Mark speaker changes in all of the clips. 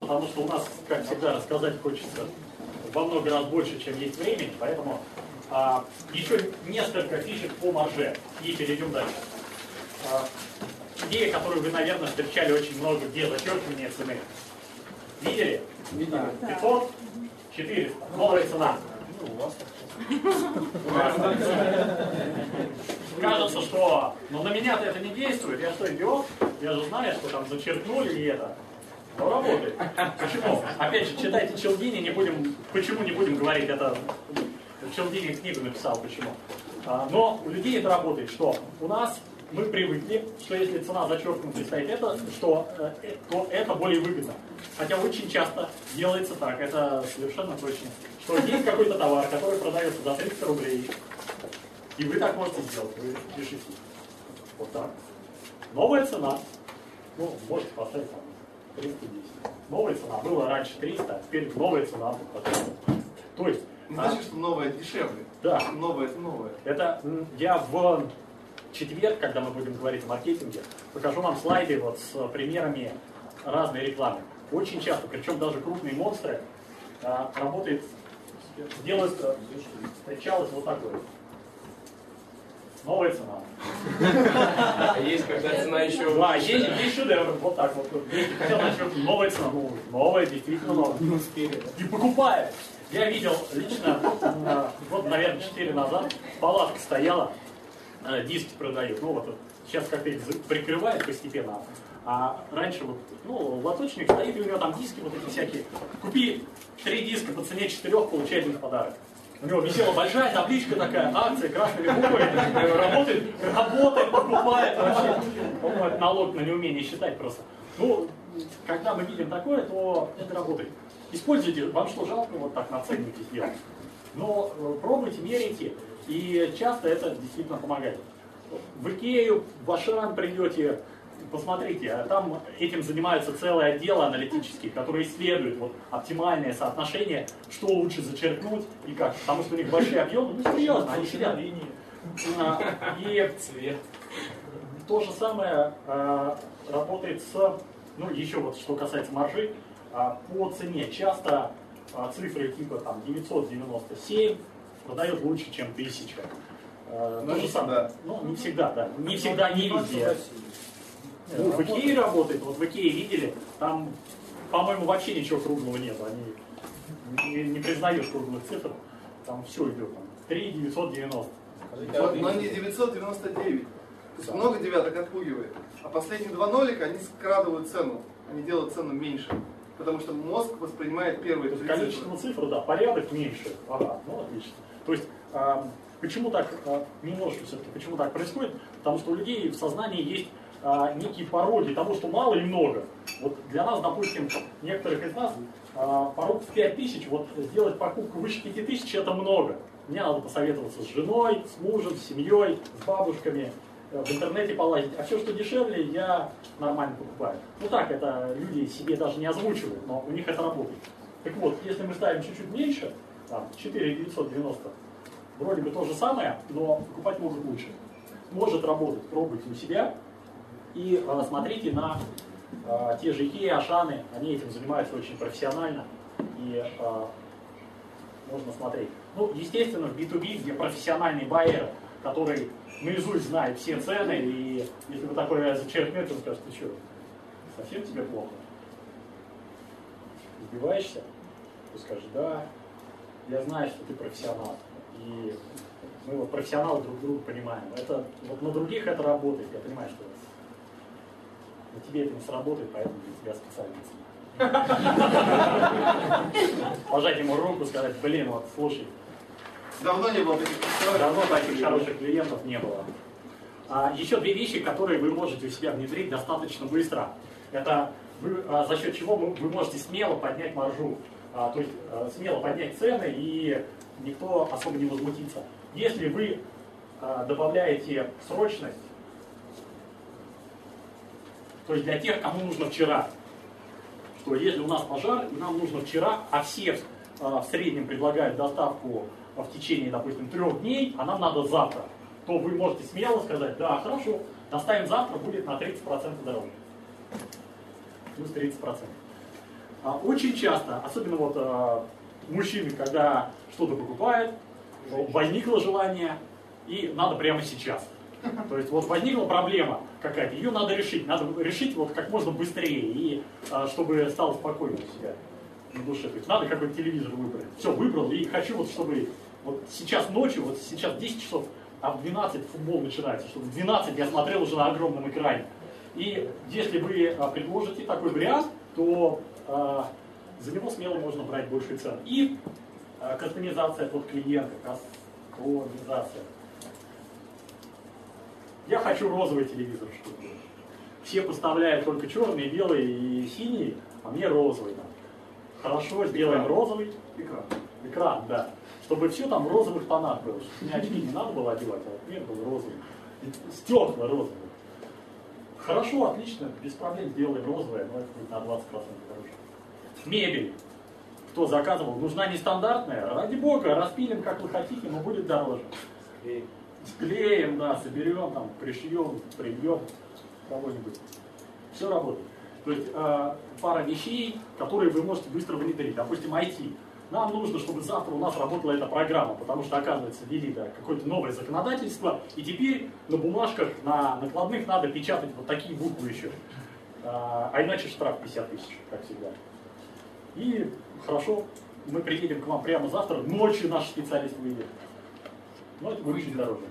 Speaker 1: Потому что у нас, как всегда, рассказать хочется во много раз больше, чем есть времени, поэтому еще несколько фишек по марже и перейдем дальше. Идея, которую вы, наверное, встречали очень много где, зачеркивание цены. Видели?
Speaker 2: Видели.
Speaker 1: 500, 400. Новая цена. Кажется, что на меня-то это не действует. Я что, идиот? Я же знаю, что там зачеркнули и это. Но работает. Почему? Опять же, читайте Челдини, почему не будем говорить это. Челдини книгу написал, почему. Но у людей это работает, что у нас мы привыкли, что если цена зачеркнута стоит это, то это более выгодно. Хотя очень часто делается так, это совершенно точно, что есть какой-то товар, который продается за 300 рублей, и вы так можете сделать, вы пишите. Вот так. Новая цена, можете поставить там 310. Новая цена, было раньше 300, теперь новая цена. То есть...
Speaker 2: Не значит, что новое дешевле.
Speaker 1: Да.
Speaker 2: Новое это новое.
Speaker 1: Это я в четверг, когда мы будем говорить о маркетинге, покажу вам слайды вот с примерами разной рекламы. Очень часто, причем даже крупные монстры, работает, делают, встречалось вот такое. Новая цена.
Speaker 3: А есть когда цена еще выше.
Speaker 1: Да, есть шедевр, вот так вот. Хотел начать, новая цена, новая, действительно новая. И покупает. Я видел лично, вот, наверное, 4 назад, палатка стояла, диски продают. Ну вот сейчас как-то их прикрывает постепенно. А раньше вот, лоточник стоит, и у него там диски вот эти всякие. Купи 3 диска по цене 4, получай один подарок. У него висела большая табличка такая, акция красными буквами, работает, покупает вообще. По-моему, налог на неумение считать просто. Когда мы видим такое, то это работает. Используйте, вам что, жалко вот так на ценники сделать? Но пробуйте, меряйте, и часто это действительно помогает. В Икею, в Ашан придете, посмотрите, там этим занимаются целые отделы аналитические, которые исследуют оптимальное соотношение, что лучше зачеркнуть и как. Потому что у них большие объемы, серьезно, они сидят. И цвет. То же самое работает с, еще вот что касается маржи, по цене. Часто цифры типа там 997 продает лучше, чем 1000. То же самое. Не всегда, да. Не всегда, не везде. В Икее работает, вот в Икее видели, там, по-моему, вообще ничего круглого нет. Они не признают круглых цифр. Там все идет. 3,990.
Speaker 2: Но не 999. То есть много девяток отпугивает. А последние 2 нолика, они скрадывают цену. Они делают цену меньше. Потому что мозг воспринимает первые 3 цифры.
Speaker 1: Количество цифр, да, порядок меньше. Ага, отлично. То есть, почему так, немножко все-таки, почему так происходит? Потому что у людей в сознании есть некие пороги того, что мало и много. Вот для нас, допустим, некоторых из нас порог в 5000, вот сделать покупку выше 5000 это много. Мне надо посоветоваться с женой, с мужем, с семьей, с бабушками, в интернете полазить. А все, что дешевле, я нормально покупаю. Так, это люди себе даже не озвучивают, но у них это работает. Так вот, если мы ставим чуть-чуть меньше, там, 4,990, вроде бы то же самое, но покупать могут лучше. Может работать, пробуйте у себя и смотрите на те же Икеи, Ашаны, они этим занимаются очень профессионально и можно смотреть. Естественно, в B2B, где профессиональный байер, который наизусть знает все цены, и если вы такое зачеркнете, он скажет, ты что, совсем тебе плохо? Сбиваешься? Ты скажешь, да, я знаю, что ты профессионал. И мы профессионалы друг друга понимаем. Это, на других это работает, я понимаю, что на тебе это не сработает, поэтому для тебя специально. Пожать ему руку, сказать, слушай,
Speaker 2: давно не было таких клиентов.
Speaker 1: Давно таких хороших клиентов не было. Еще 2 вещи, которые вы можете у себя внедрить достаточно быстро. Это за счет чего вы можете смело поднять маржу. То есть смело поднять цены, и никто особо не возмутится. Если вы добавляете срочность, то есть для тех, кому нужно вчера, что если у нас пожар, и нам нужно вчера, а все в среднем предлагают доставку в течение, допустим, 3 дней, а нам надо завтра, то вы можете смело сказать, да, хорошо, доставим завтра, будет на 30% дороже. Плюс 30%. Очень часто, особенно вот мужчины, когда что-то покупают, возникло желание, и надо прямо сейчас. То есть вот возникла проблема какая-то, ее надо решить вот как можно быстрее, и чтобы стало спокойно у себя на душе. То есть надо какой-то телевизор выбрать. Все, выбрал, и хочу вот чтобы вот сейчас ночью, вот сейчас 10 часов, а в 12 футбол начинается, чтобы в 12 я смотрел уже на огромном экране. И если вы предложите такой вариант, то за него смело можно брать большую цену. И кастомизация под клиента, кастомизация. Я хочу розовый телевизор, чтобы все поставляют только черный, белый и синий, а мне розовый. Хорошо, сделаем розовый. Экран, да. Чтобы все там в розовых тонах было. Мне очки не надо было одевать, а вот мир был розовый. Стекла розовые. Хорошо, отлично, без проблем сделаем розовое, но это будет на 20% дороже. Мебель. Кто заказывал, нужна нестандартная. Ради бога, распилим как вы хотите, но будет дороже. Склеим, да, соберем, там, пришьем, прибьем кого-нибудь. Все работает. То есть пара вещей, которые вы можете быстро внедрить. Допустим, IT. Нам нужно, чтобы завтра у нас работала эта программа, потому что, оказывается, ввели какое-то новое законодательство, и теперь на бумажках, на накладных надо печатать вот такие буквы еще. А иначе штраф 50 тысяч, как всегда. И хорошо, мы приедем к вам прямо завтра, ночью наш специалист выйдет. Но это будет чуть дороже.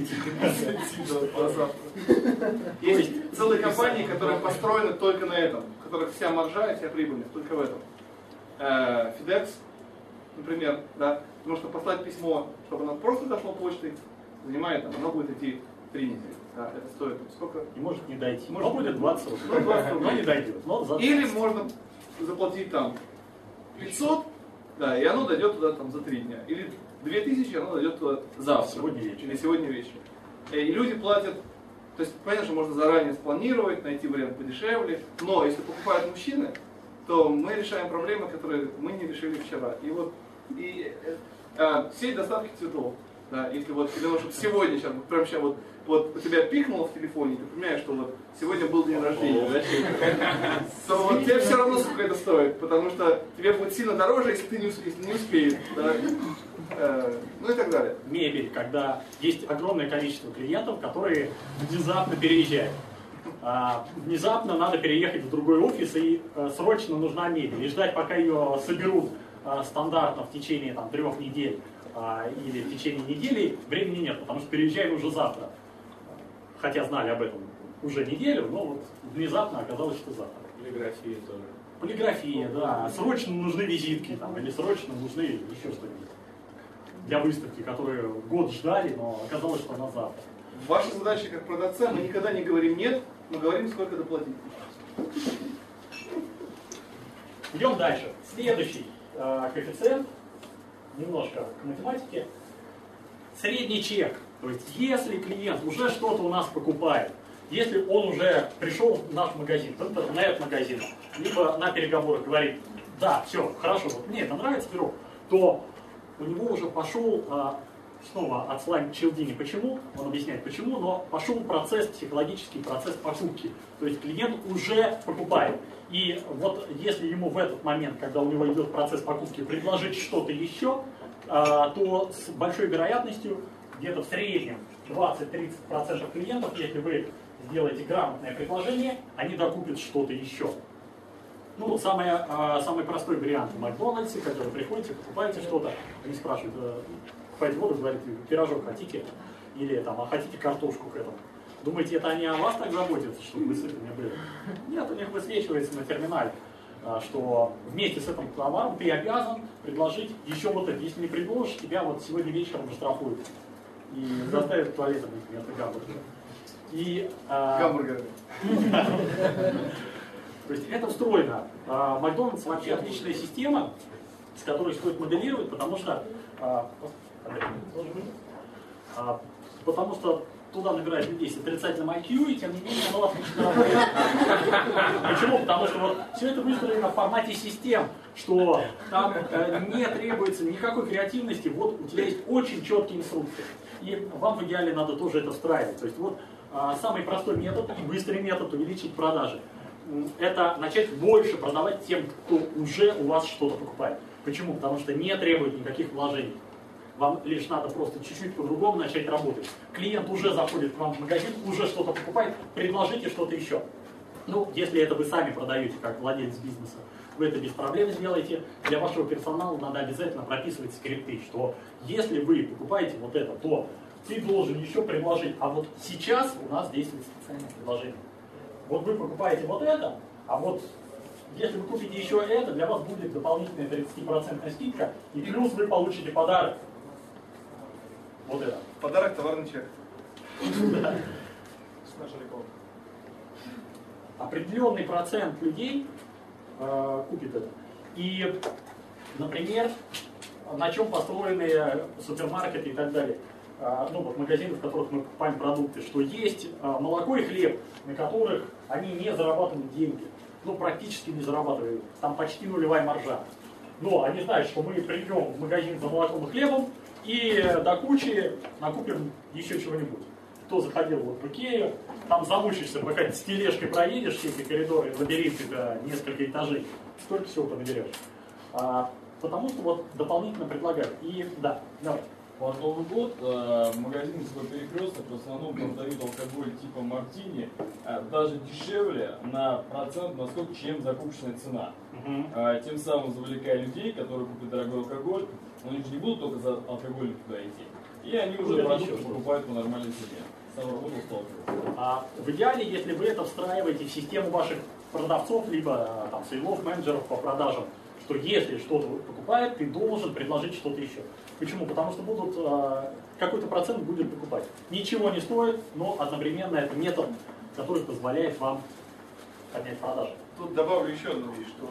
Speaker 2: Есть целые компании, которые построены только на этом, у которых вся маржа и вся прибыльность только в этом. FedEx, например, да, потому что послать письмо, чтобы оно просто дошло почтой, занимает, оно будет идти 3 недели. Да, это стоит сколько?
Speaker 1: И может не дойти. Может будет 20 рублей. Но не дойдет.
Speaker 2: Или можно заплатить там 500, да, и оно дойдет туда там за 3 дня. Или 2000, оно дойдет туда завтра.
Speaker 1: Сегодня вечером.
Speaker 2: Или сегодня вечером. И люди платят, то есть понятно, что можно заранее спланировать, найти вариант подешевле, но если покупают мужчины, то мы решаем проблемы, которые мы не решили вчера. И вот сеть доставки цветов. Да, если вот тебе нужно, чтобы сегодня, сейчас, прямо сейчас вот у тебя пикнуло в телефоне, ты понимаешь, что вот сегодня был день рождения, да, то вот тебе все равно сколько это стоит, потому что тебе будет сильно дороже, если ты не успеешь. Да. Ну и так далее.
Speaker 1: Мебель, когда есть огромное количество клиентов, которые внезапно переезжают. Внезапно надо переехать в другой офис, и срочно нужна мебель. И ждать, пока ее соберут стандартно в течение 3 недель или в течение недели, времени нет, потому что переезжаем уже завтра. Хотя знали об этом уже неделю, но вот внезапно оказалось, что завтра.
Speaker 3: Полиграфия тоже.
Speaker 1: Полиграфия, да. Срочно нужны визитки или срочно нужны еще что-нибудь для выставки, которые год ждали, но оказалось, что на завтра.
Speaker 2: Ваша задача как продавца, мы никогда не говорим нет, мы говорим, сколько доплатить.
Speaker 1: Идем дальше. Следующий коэффициент, немножко к математике. Средний чек. То есть, если клиент уже что-то у нас покупает, если он уже пришел в наш магазин, в интернет-магазин, либо на переговорах говорит, да, все, хорошо, вот мне это нравится, беру, то у него уже пошел, снова отсылаем к Челдине, почему, он объясняет почему, но пошел процесс, психологический процесс покупки. То есть клиент уже покупает. И вот если ему в этот момент, когда у него идет процесс покупки, предложить что-то еще, то с большой вероятностью, где-то в среднем 20-30% клиентов, если вы сделаете грамотное предложение, они докупят что-то еще. Ну, самый простой вариант в Макдональдсе, когда вы приходите, покупаете что-то, они спрашивают, покупаете воду, говорите, пирожок хотите, или а хотите картошку к этому. Думаете, это они о вас так заботятся, чтобы вы сытыми были? Нет, у них высвечивается на терминале, что вместе с этим товаром ты обязан предложить еще вот это. Если не предложишь, тебя вот сегодня вечером штрафуют и заставят в туалет вместо гамбургера.
Speaker 2: Гамбургеры.
Speaker 1: То есть это встроено. Макдональдс вообще отличная система, с которой стоит моделировать, потому что туда набирают людей с отрицательным IQ, и тем не менее оно отлично работает. Почему? Потому что вот все это выстроено в формате систем, что там не требуется никакой креативности, вот у тебя есть очень четкие инструкции. И вам в идеале надо тоже это встраивать. То есть вот самый простой метод и быстрый метод увеличить продажи. это начать больше продавать тем, кто уже у вас что-то покупает. Почему? Потому что не требует никаких вложений. Вам лишь надо просто чуть-чуть по-другому начать работать. Клиент уже заходит к вам в магазин, уже что-то покупает, предложите что-то еще. Ну, если это вы сами продаете как владелец бизнеса, вы это без проблем сделаете. Для вашего персонала надо обязательно прописывать скрипты, что если вы покупаете вот это, то ты должен еще предложить. А вот сейчас у нас действует специальное предложение. Вот вы покупаете вот это, а вот если вы купите еще это, для вас будет дополнительная 30% скидка, и плюс вы получите подарок. Вот это.
Speaker 2: Подарок, товарный чек.
Speaker 1: Да. Определенный процент людей купит это. И, например, на чем построены супермаркеты и так далее. Ну, вот магазины, в которых мы покупаем продукты, что есть молоко и хлеб, на которых они не зарабатывают деньги. Ну, практически не зарабатывают. Там почти нулевая маржа. Но они знают, что мы придем в магазин за молоком и хлебом и до кучи накупим еще чего-нибудь. Кто заходил вот в Икею, там замучишься, пока с тележкой проедешь все эти коридоры, лабиринты до несколько этажей, столько всего понаберешь. Потому что вот дополнительно предлагают. И да, давай.
Speaker 4: Под Новый год магазины свой перекресток в основном продают алкоголь типа мартини даже дешевле на процент, насколько, чем закупочная цена. Тем самым завлекая людей, которые купят дорогой алкоголь, но они же не будут только за алкоголем туда идти. И они уже продукты покупают по нормальной цене. Сам работал, сталкивался.
Speaker 1: В идеале, если вы это встраиваете в систему ваших продавцов, либо там сейлов, менеджеров по продажам, что если что-то покупает, ты должен предложить что-то еще. Почему? Потому что будут какой-то процент будет покупать. Ничего не стоит, но одновременно это метод, который позволяет вам поднять продажи.
Speaker 2: Тут добавлю еще одну вещь, что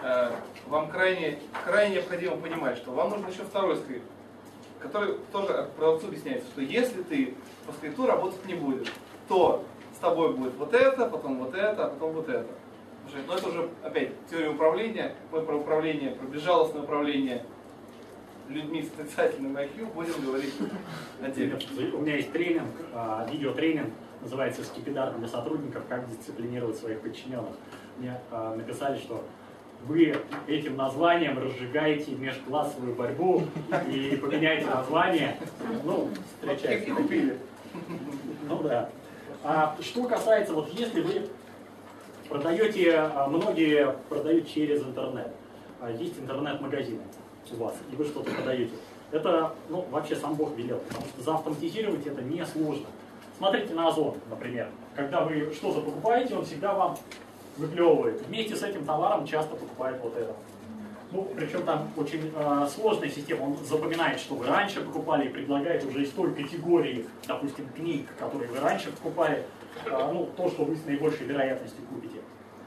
Speaker 2: вам крайне необходимо понимать, что вам нужен еще второй скрипт, который тоже продавцу объясняется, что если ты по скрипту работать не будешь, то с тобой будет вот это, потом вот это, а потом вот это. Но это уже опять теория управления. Мы про управление, про безжалостное управление людьми с отрицательным IQ будем говорить отдельно.
Speaker 1: У меня есть тренинг, видеотренинг, называется «Скипидар для сотрудников. Как дисциплинировать своих подчиненных». Мне написали, что вы этим названием разжигаете межклассовую борьбу и поменяете название. Ну, встречайте.
Speaker 2: И купили.
Speaker 1: Ну да. Что касается, вот если вы продаете, многие продают через интернет. Есть интернет-магазины у вас, и вы что-то продаете. Это, ну, вообще сам Бог велел, потому что заавтоматизировать это несложно. Смотрите на Озон, например. Когда вы что-то покупаете, он всегда вам выплевывает. Вместе с этим товаром часто покупает вот это. Ну, причем там очень сложная система. Он запоминает, что вы раньше покупали, и предлагает уже из той категории, допустим, книг, которые вы раньше покупали, ну, то, что вы с наибольшей вероятностью купите.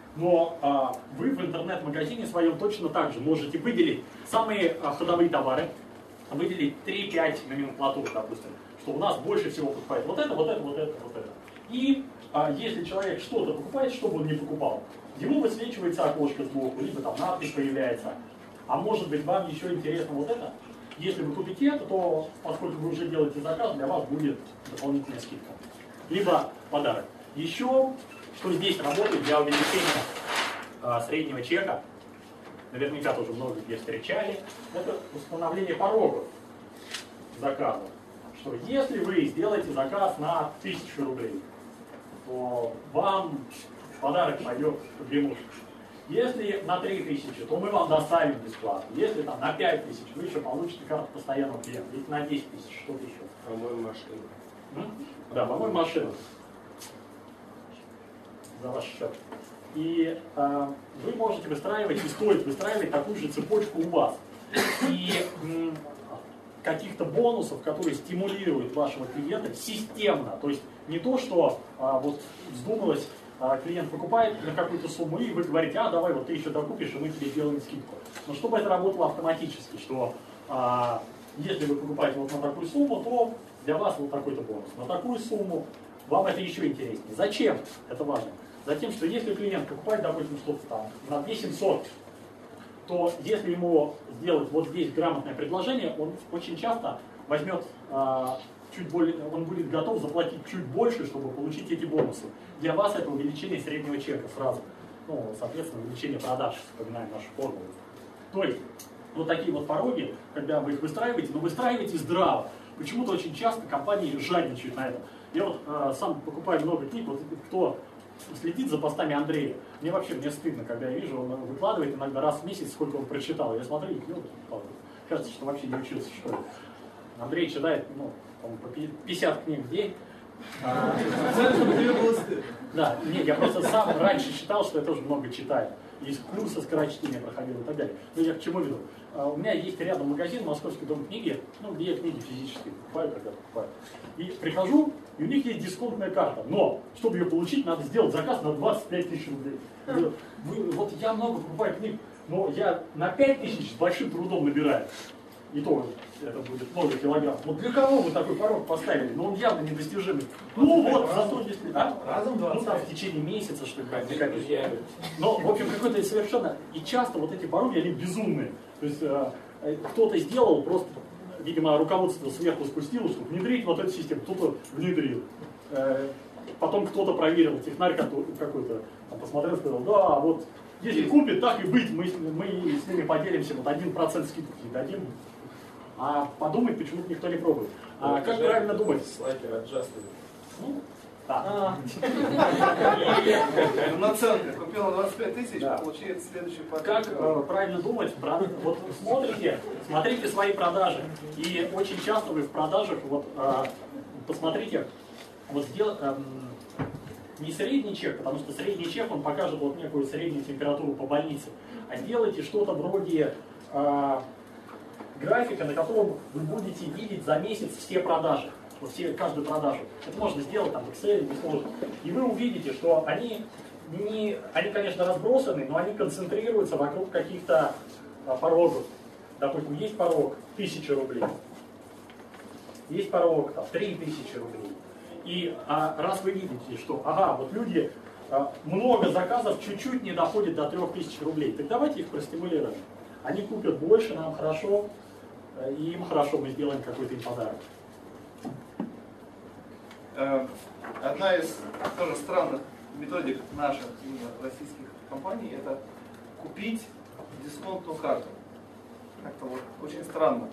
Speaker 1: Но вы в интернет-магазине своем точно так же можете выделить самые ходовые товары, выделить 3-5 номенклатур, допустим, что у нас больше всего покупает вот это, вот это, вот это, вот это. И если человек что-то покупает, что бы он ни покупал, ему высвечивается окошко сбоку, либо там надпись появляется. А может быть, вам еще интересно вот это? Если вы купите это, то, поскольку вы уже делаете заказ, для вас будет дополнительная скидка. Либо подарок. Еще, что здесь работает для увеличения среднего чека, наверняка тоже много где встречали, это установление порогов заказа. Что если вы сделаете заказ на 1000 рублей, то вам в подарок пойдет погремушка. Если на 3000, то мы вам доставим бесплатно. Если там на 5000, вы еще получите карту постоянного клиента. Если на 10 000, что-то еще.
Speaker 3: По-моему, машина.
Speaker 1: Да, по-моему, машина. За ваш счет. И вы можете выстраивать, и стоит выстраивать такую же цепочку у вас. И каких-то бонусов, которые стимулируют вашего клиента системно. То есть не то, что вот вздумалось, клиент покупает на какую-то сумму, и вы говорите, давай, вот ты еще докупишь, и мы тебе сделаем скидку. Но чтобы это работало автоматически, что если вы покупаете вот на такую сумму, то для вас вот такой-то бонус. На такую сумму вам это еще интереснее. Зачем? Это важно. Затем, что если клиент покупает, допустим, что-то там на 2700, то если ему сделать вот здесь грамотное предложение, он очень часто возьмет чуть более, он будет готов заплатить чуть больше, чтобы получить эти бонусы. Для вас это увеличение среднего чека сразу. ну, соответственно, увеличение продаж, вспоминаем нашу формулу. То есть, вот такие вот пороги, когда вы их выстраиваете, но выстраивайте здраво. Почему-то очень часто компании жадничают на это. Я вот сам покупаю много книг, вот кто следит за постами Андрея, мне стыдно, когда я вижу, он выкладывает иногда раз в месяц, сколько он прочитал. Я смотрю, кажется, что вообще не учился в школе. Андрей читает, ну, по 50 книг в день. Да, нет, я просто сам раньше читал, что я тоже много читаю. Есть курсы скорочтения проходил и так далее. Но я к чему веду? У меня есть рядом магазин, Московский дом книги, ну, где я книги физически покупаю, когда покупаю. И прихожу, и у них есть дисконтная карта. Но, чтобы ее получить, надо сделать заказ на 25 тысяч рублей. Вот я много покупаю книг, но я на 5 тысяч с большим трудом набираю. И то это будет много килограмм. Вот для кого вы такой порог поставили? Ну он явно недостижимый. Ну вот, зато если... Разом 20. Ну там в течение месяца, что ли. Но, в общем, какой-то совершенно... И часто вот эти пороги, они безумные. То есть кто-то сделал, просто, видимо, руководство сверху спустило, чтобы внедрить вот эту систему. Кто-то внедрил. Потом кто-то проверил, технарь какой-то, посмотрел, сказал, да, вот, если купит, так и быть, мы с ними поделимся, вот 1% скидки дадим. А подумать почему-то никто не пробует. А как правильно думать?
Speaker 3: Слайкер аджастер.
Speaker 1: Ну, да.
Speaker 2: Наценка. Купила 25 тысяч, получает следующий пакет.
Speaker 1: Как правильно думать? Вот смотрите свои продажи. И очень часто вы в продажах, вот посмотрите, вот не средний чек, потому что средний чек, он покажет вот некую среднюю температуру по больнице, а делайте что-то вроде графика, на котором вы будете видеть за месяц все продажи, вот каждую продажу. Это можно сделать там в Excel, не сложно. И вы увидите, что они, конечно, разбросаны, но они концентрируются вокруг каких-то порогов. Допустим, есть порог 1000 рублей, есть порог 3000 рублей. И раз вы видите, что, вот люди, много заказов чуть-чуть не доходит до 3000 рублей, так давайте их простимулируем. Они купят больше, нам хорошо, и им хорошо, мы сделаем какой-то им подарок.
Speaker 2: Одна из тоже странных методик наших российских компаний – это купить дисконтную карту. Как-то вот очень странно.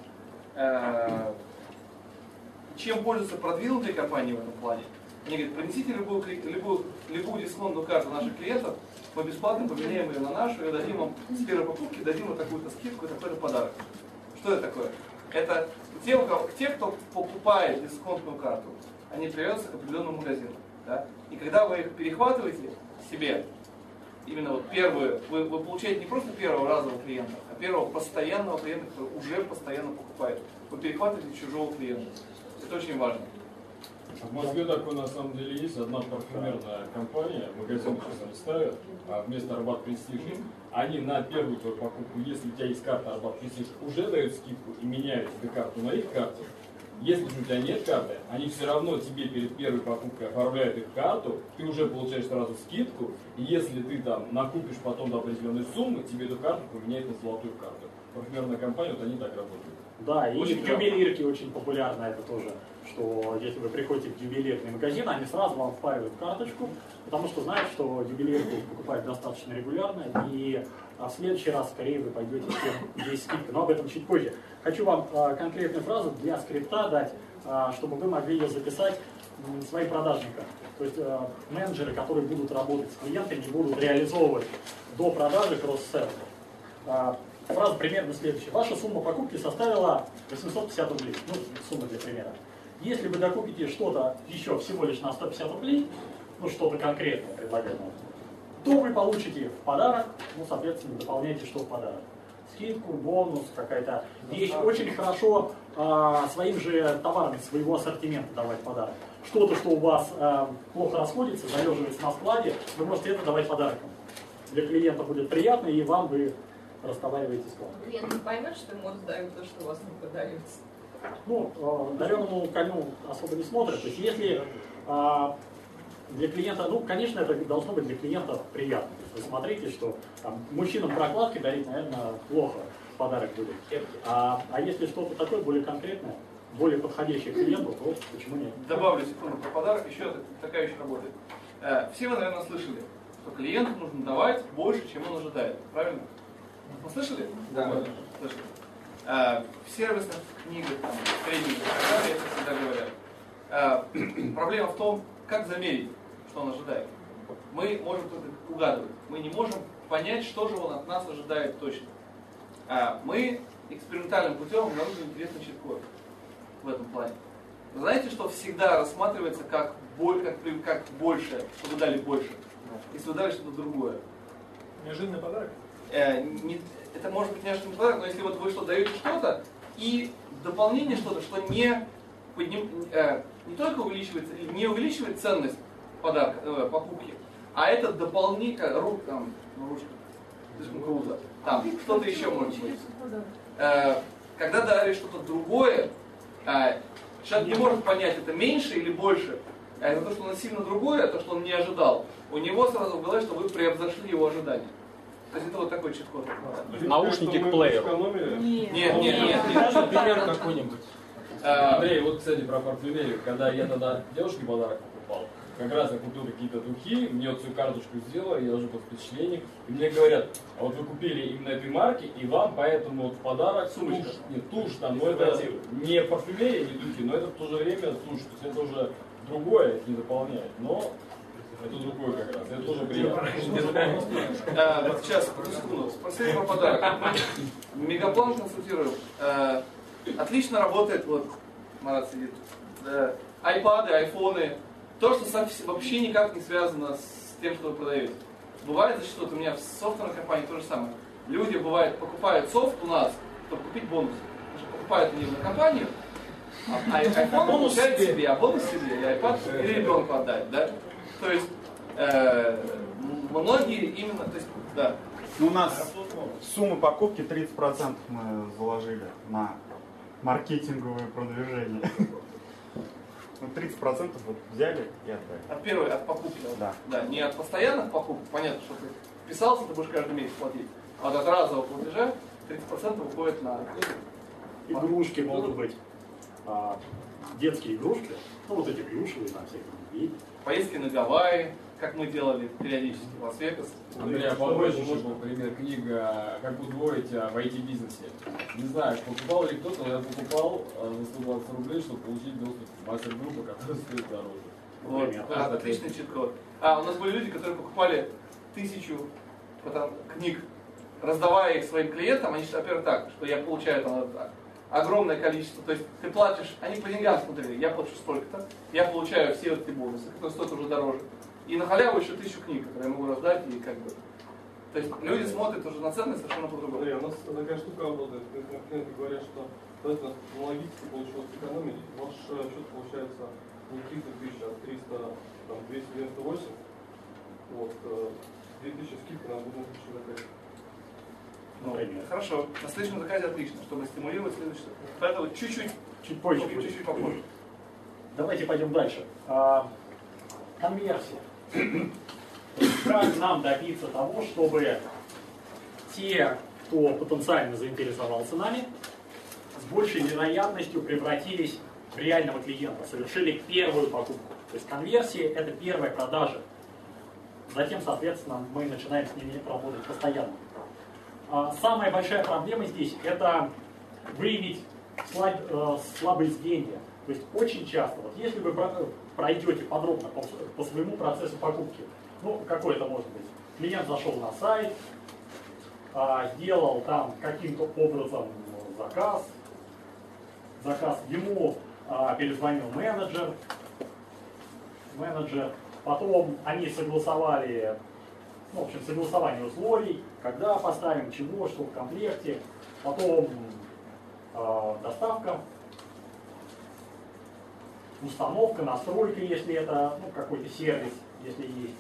Speaker 2: Чем пользуются продвинутые компании в этом плане? Они говорят, принесите любую дисконтную карту наших клиентов, мы бесплатно поменяем ее на нашу и дадим вам с первой покупки, дадим вам такую-то скидку и такой-то подарок. Что это такое? Это те, кто покупает дисконтную карту, они привязываются к определенному магазину. Да? И когда вы их перехватываете себе, именно вот первую, вы получаете не просто первого разового клиента, а первого постоянного клиента, который уже постоянно покупает. Вы перехватываете чужого клиента. Это очень важно.
Speaker 4: В Москве такой на самом деле есть одна парфюмерная компания, магазин сейчас они ставят, вместо Арбат Престиж. Они на первую твою покупку, если у тебя есть карта Арбат Престиж, уже дают скидку и меняют тебе карту на их карте. Если же у тебя нет карты, они все равно тебе перед первой покупкой оформляют их карту, ты уже получаешь сразу скидку, и если ты там накупишь потом до определенной суммы, тебе эту карту поменяют на золотую карту. Парфюмерная компания, вот они так работают.
Speaker 1: Да, и в ювелирке очень популярно это тоже, что если вы приходите в ювелирный магазин, они сразу вам впаривают карточку, потому что знают, что ювелирку покупают достаточно регулярно, и в следующий раз скорее вы пойдете, чем есть скидка, но об этом чуть позже. Хочу вам конкретную фразу для скрипта дать, чтобы вы могли ее записать своим продажникам. То есть менеджеры, которые будут работать с клиентами, будут реализовывать до продажи кросс-селл. Фраза примерно следующая. Ваша сумма покупки составила 850 рублей. Ну, сумма для примера. Если вы докупите что-то еще всего лишь на 150 рублей, ну, что-то конкретное предлагаемое, то вы получите в подарок, ну, соответственно, дополняйте что в подарок. Скидку, бонус, какая-то вещь. Очень хорошо своим же товарам своего ассортимента давать подарок. Что-то, что у вас плохо расходится, залеживается на складе, вы можете это давать подарком. Для клиента будет приятно, и вам вы расставляете склад.
Speaker 5: Клиент не поймет, что ему раздают то, что у вас не продается.
Speaker 1: Ну, дареному коню особо не смотрят. То есть если для клиента, ну, конечно, это должно быть для клиента приятно. Вы смотрите, что там, мужчинам прокладки дарить, наверное, плохо подарок будет. А если что-то такое более конкретное, более подходящее клиенту, то почему нет?
Speaker 2: Добавлю секунду про подарок, еще такая вещь работает. Все вы, наверное, слышали, что клиенту нужно давать больше, чем он ожидает. Правильно? Вы слышали?
Speaker 3: Да.
Speaker 2: Слышали. В сервисных книгах, там, в тренингах и так далее, это всегда говорят. Проблема в том, как замерить, что он ожидает. Мы можем только угадывать. Мы не можем понять, что же он от нас ожидает точно. Мы экспериментальным путем обнаружили интересный чит-код в этом плане. Вы знаете, что всегда рассматривается как больше, что вы дали больше, если вы дали что-то другое.
Speaker 6: Неожиданный подарок?
Speaker 2: Это может быть неожиданный подарок, но если вот вы что даете что-то, и в дополнение что-то, что не только увеличивается, не увеличивает ценность подарка, покупки, а это дополнительно, ручка, слишком круто, там что-то еще может быть. Когда дали что-то другое, человек не может понять, это меньше или больше. Это то, что он сильно другое, то, что он не ожидал. У него сразу в голове, что вы превзошли его ожидания. То есть это вот такой чит-код.
Speaker 3: Наушники к плееру.
Speaker 2: Нет.
Speaker 3: Даже пример какой-нибудь.
Speaker 4: Андрей, вот, кстати, про парфюмерию. Когда я тогда девушке подарок покупал, как раз я купил какие-то духи, мне вот всю карточку сделали, я уже под впечатлением. И мне говорят, а вот вы купили именно этой марки, и вам поэтому вот в подарок тушь там, но это не парфюмерия, не духи, но это в то же время тушь. То есть это уже другое, это не дополняет. Но это другое как раз, это тоже приятно.
Speaker 2: Сейчас, секунду, спросили про подарок. Мегаплан консультируем. Отлично работает, вот, Марат сидит, айпады, айфоны, то, что вообще никак не связано с тем, что вы продаете. Бывает зачастую, вот у меня в софтверной компании то же самое. Люди, бывает, покупают софт у нас, чтобы купить бонус. Покупают они на компанию, а айфон получает себе, а бонус себе, и айпад или ребенку отдать, да? То есть, многие именно, то есть, да.
Speaker 7: Ну, у нас сумма покупки 30% мы заложили на маркетинговое продвижение. Ну, 30% вот взяли и отдали.
Speaker 2: От покупки.
Speaker 7: Да.
Speaker 2: Да. Не от постоянных покупок, понятно, что ты вписался, ты будешь каждый месяц платить. А от разового платежа 30% уходит на...
Speaker 1: Игрушки могут быть. Детские игрушки. Ну, вот эти плюшевые, там всякие.
Speaker 2: Поездки на Гавайи, как мы делали периодически в Лас-Вегас.
Speaker 4: Андрей, а попозже еще был пример книга «Как удвоить в IT-бизнесе». Не знаю, покупал ли кто-то, но я покупал за 120 рублей, чтобы получить доступ к мастер-группе, которая стоит дороже.
Speaker 2: Вот, отличный чит-код. У нас были люди, которые покупали 1000 книг, раздавая их своим клиентам. Они, во-первых, так, что я получаю там огромное количество, то есть ты платишь, они по деньгам смотрели, я плачу столько-то, я получаю все вот эти бонусы, которые стоят уже дороже. И на халяву еще 1000 книг, которые я могу раздать, и как бы... То есть люди смотрят уже на ценность совершенно по-другому.
Speaker 6: Андрей, у нас такая штука работает. Клиенты говорят, что давайте нас логически получилось сэкономить. Ваш счет получается не 300 тысяч, а 300, там, 298. Вот, 2000 скидка на будущий заказ.
Speaker 2: Ну, хорошо. На следующем заказе отлично, чтобы стимулировать следующий. Поэтому чуть-чуть
Speaker 1: позже.
Speaker 2: Чуть-чуть попозже.
Speaker 1: Давайте пойдем дальше. Конверсия. Как нам добиться того, чтобы те, кто потенциально заинтересовался нами, с большей вероятностью превратились в реального клиента, совершили первую покупку. То есть конверсия – это первая продажа. Затем, соответственно, мы начинаем с ними работать постоянно. Самая большая проблема здесь – это выявить слабые звенья. То есть очень часто, вот если вы пройдете подробно по своему процессу покупки, ну, какой это может быть? Клиент зашел на сайт, сделал там каким-то образом заказ, ему перезвонил менеджер, потом они согласовали, ну, в общем, согласование условий, когда поставим, чего, что в комплекте, потом доставка, установка, настройка, если это какой-то сервис, если есть,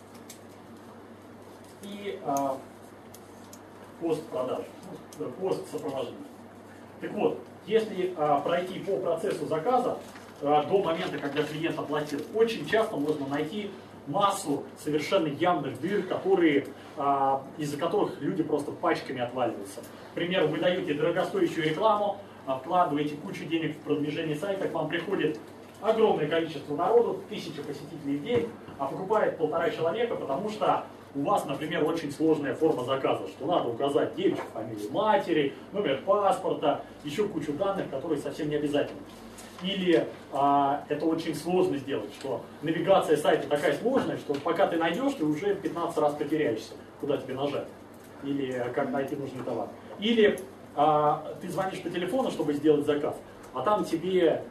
Speaker 1: и пост-продаж, пост-сопровождение. Так вот, если пройти по процессу заказа до момента, когда клиент оплатил, очень часто можно найти массу совершенно явных дыр, из-за которых люди просто пачками отваливаются. К примеру, вы даете дорогостоящую рекламу, вкладываете кучу денег в продвижение сайта, к вам приходит огромное количество народу, 1000 посетителей в день, а покупает 1,5 человека, потому что у вас, например, очень сложная форма заказа, что надо указать девичью фамилию матери, номер паспорта, еще кучу данных, которые совсем не обязательны. Или это очень сложно сделать, что навигация сайта такая сложная, что пока ты найдешь, ты уже 15 раз потеряешься, куда тебе нажать. Или как найти нужный товар. Или ты звонишь по телефону, чтобы сделать заказ, а там тебе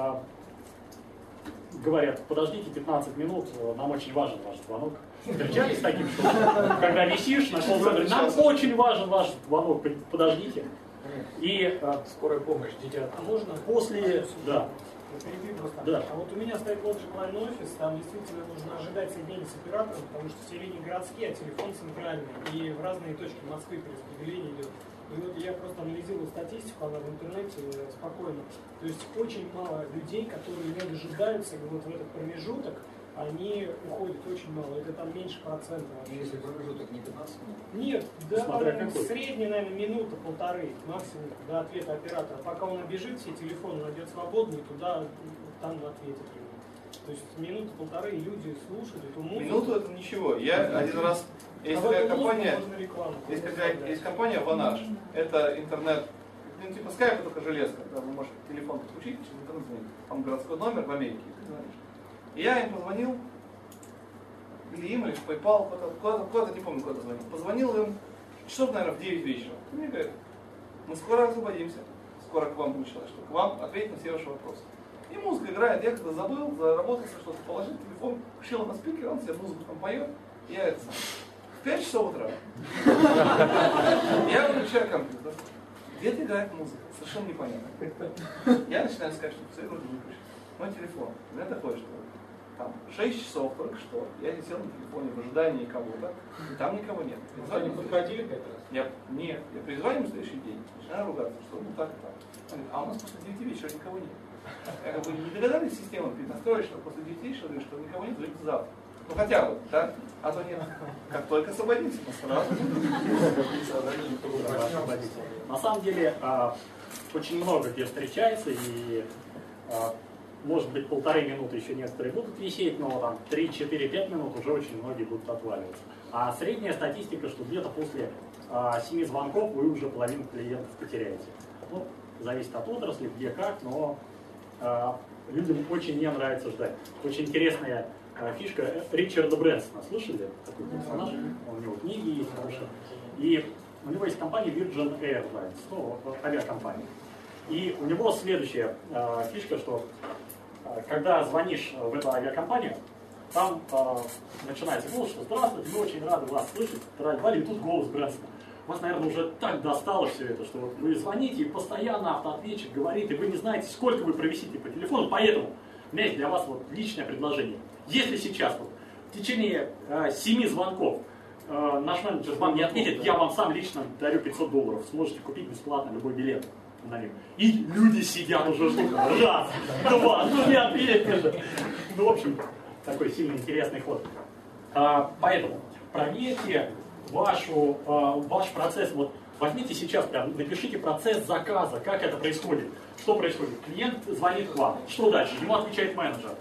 Speaker 1: говорят, подождите 15 минут, нам очень важен ваш звонок. Встречались с таким, что когда висишь на колл-центре, нам очень важен ваш звонок, подождите. И
Speaker 8: скорая помощь, ждите.
Speaker 9: А можно?
Speaker 1: После, да.
Speaker 9: Перебью просто.
Speaker 1: Да.
Speaker 9: А вот у меня стоит Logic Line офис, там действительно нужно ожидать соединения с оператором, потому что все линии городские, а телефон центральный. И в разные точки Москвы перераспределение идет. И вот я просто анализирую статистику, она в интернете спокойно. То есть очень мало людей, которые не дожидаются, и вот в этот промежуток они уходят очень мало. Это там меньше процентов.
Speaker 8: Если промежуток не 15 минут?
Speaker 9: Нет, да,
Speaker 1: Смотря какой.
Speaker 9: средний, наверное, минута-полторы максимум до ответа оператора. Пока он обежит, все телефоны найдет свободный, туда, там ответит ему. То есть минута-полторы, и люди слушают эту музыку.
Speaker 2: Минуту это ничего. Я один раз... Есть такая компания, есть компания Vonage. Это интернет, ну типа скайп, только железка. Да, вы можете телефон подключить, через интернет звонить. Там городской номер в Америке. Ты звонишь. И я им позвонил, или им, или в PayPal, куда-то, не помню, куда звонил. Позвонил им часов, наверное, в 9 вечера. И мне говорят, мы скоро освободимся, скоро к вам началось, чтобы к вам ответить на все ваши вопросы. И музыка играет, я когда забыл, заработался, что-то положил телефон, включил на спикер, он себе музыку там поет, и я это сам. В 5 часов утра. Я выключаю компьютер. Где-то играет музыка, совершенно непонятно. Я начинаю сказать, что все вроде выключить. Мой телефон. У меня такое, что там 6 часов только что, я сидел на телефоне в ожидании кого-то, и там никого нет.
Speaker 8: Они подходили 5 раз?
Speaker 2: Нет, я перезвоню на следующий день, начинаю ругаться, что ну так и так. Он говорит, а у нас после 9 вечера никого нет. Я как бы не догадались систему настроить, что после 9 вечера, что никого нет, звоните завтра. Ну хотя бы, да? А то нет. Как только освободимся, мы сразу.
Speaker 1: На самом деле, очень много где встречается, и может быть 1,5 минуты еще некоторые будут висеть, но там 3-4-5 минут уже очень многие будут отваливаться. А средняя статистика, что где-то после 7 звонков вы уже половину клиентов потеряете. Ну, зависит от отрасли, где как, но людям очень не нравится ждать. Очень интересная фишка Ричарда Брэнсона. Слышали? Такой персонаж? У него книги есть хорошие. И у него есть компания Virgin Airlines, ну, авиакомпания. И у него следующая фишка, что когда звонишь в эту авиакомпанию, там начинается голос, что здравствуйте, мы очень рады вас слышать, и тут голос Брэнсона. Вас, наверное, уже так достало все это, что вот вы звоните, и постоянно автоответчик говорит, и вы не знаете, сколько вы провисите по телефону, поэтому у меня есть для вас вот личное предложение. Если сейчас вот, в течение 7 звонков наш менеджер вам не ответит, я вам сам лично дарю $500, сможете купить бесплатно любой билет на них. И люди сидят уже ждут, раз, два, ну не ответите же. Ну, в общем, такой сильно интересный ход. Поэтому проверьте ваш процесс. Вот возьмите сейчас, прям напишите процесс заказа, как это происходит. Что происходит? Клиент звонит к вам. Что дальше? Ему отвечает менеджер.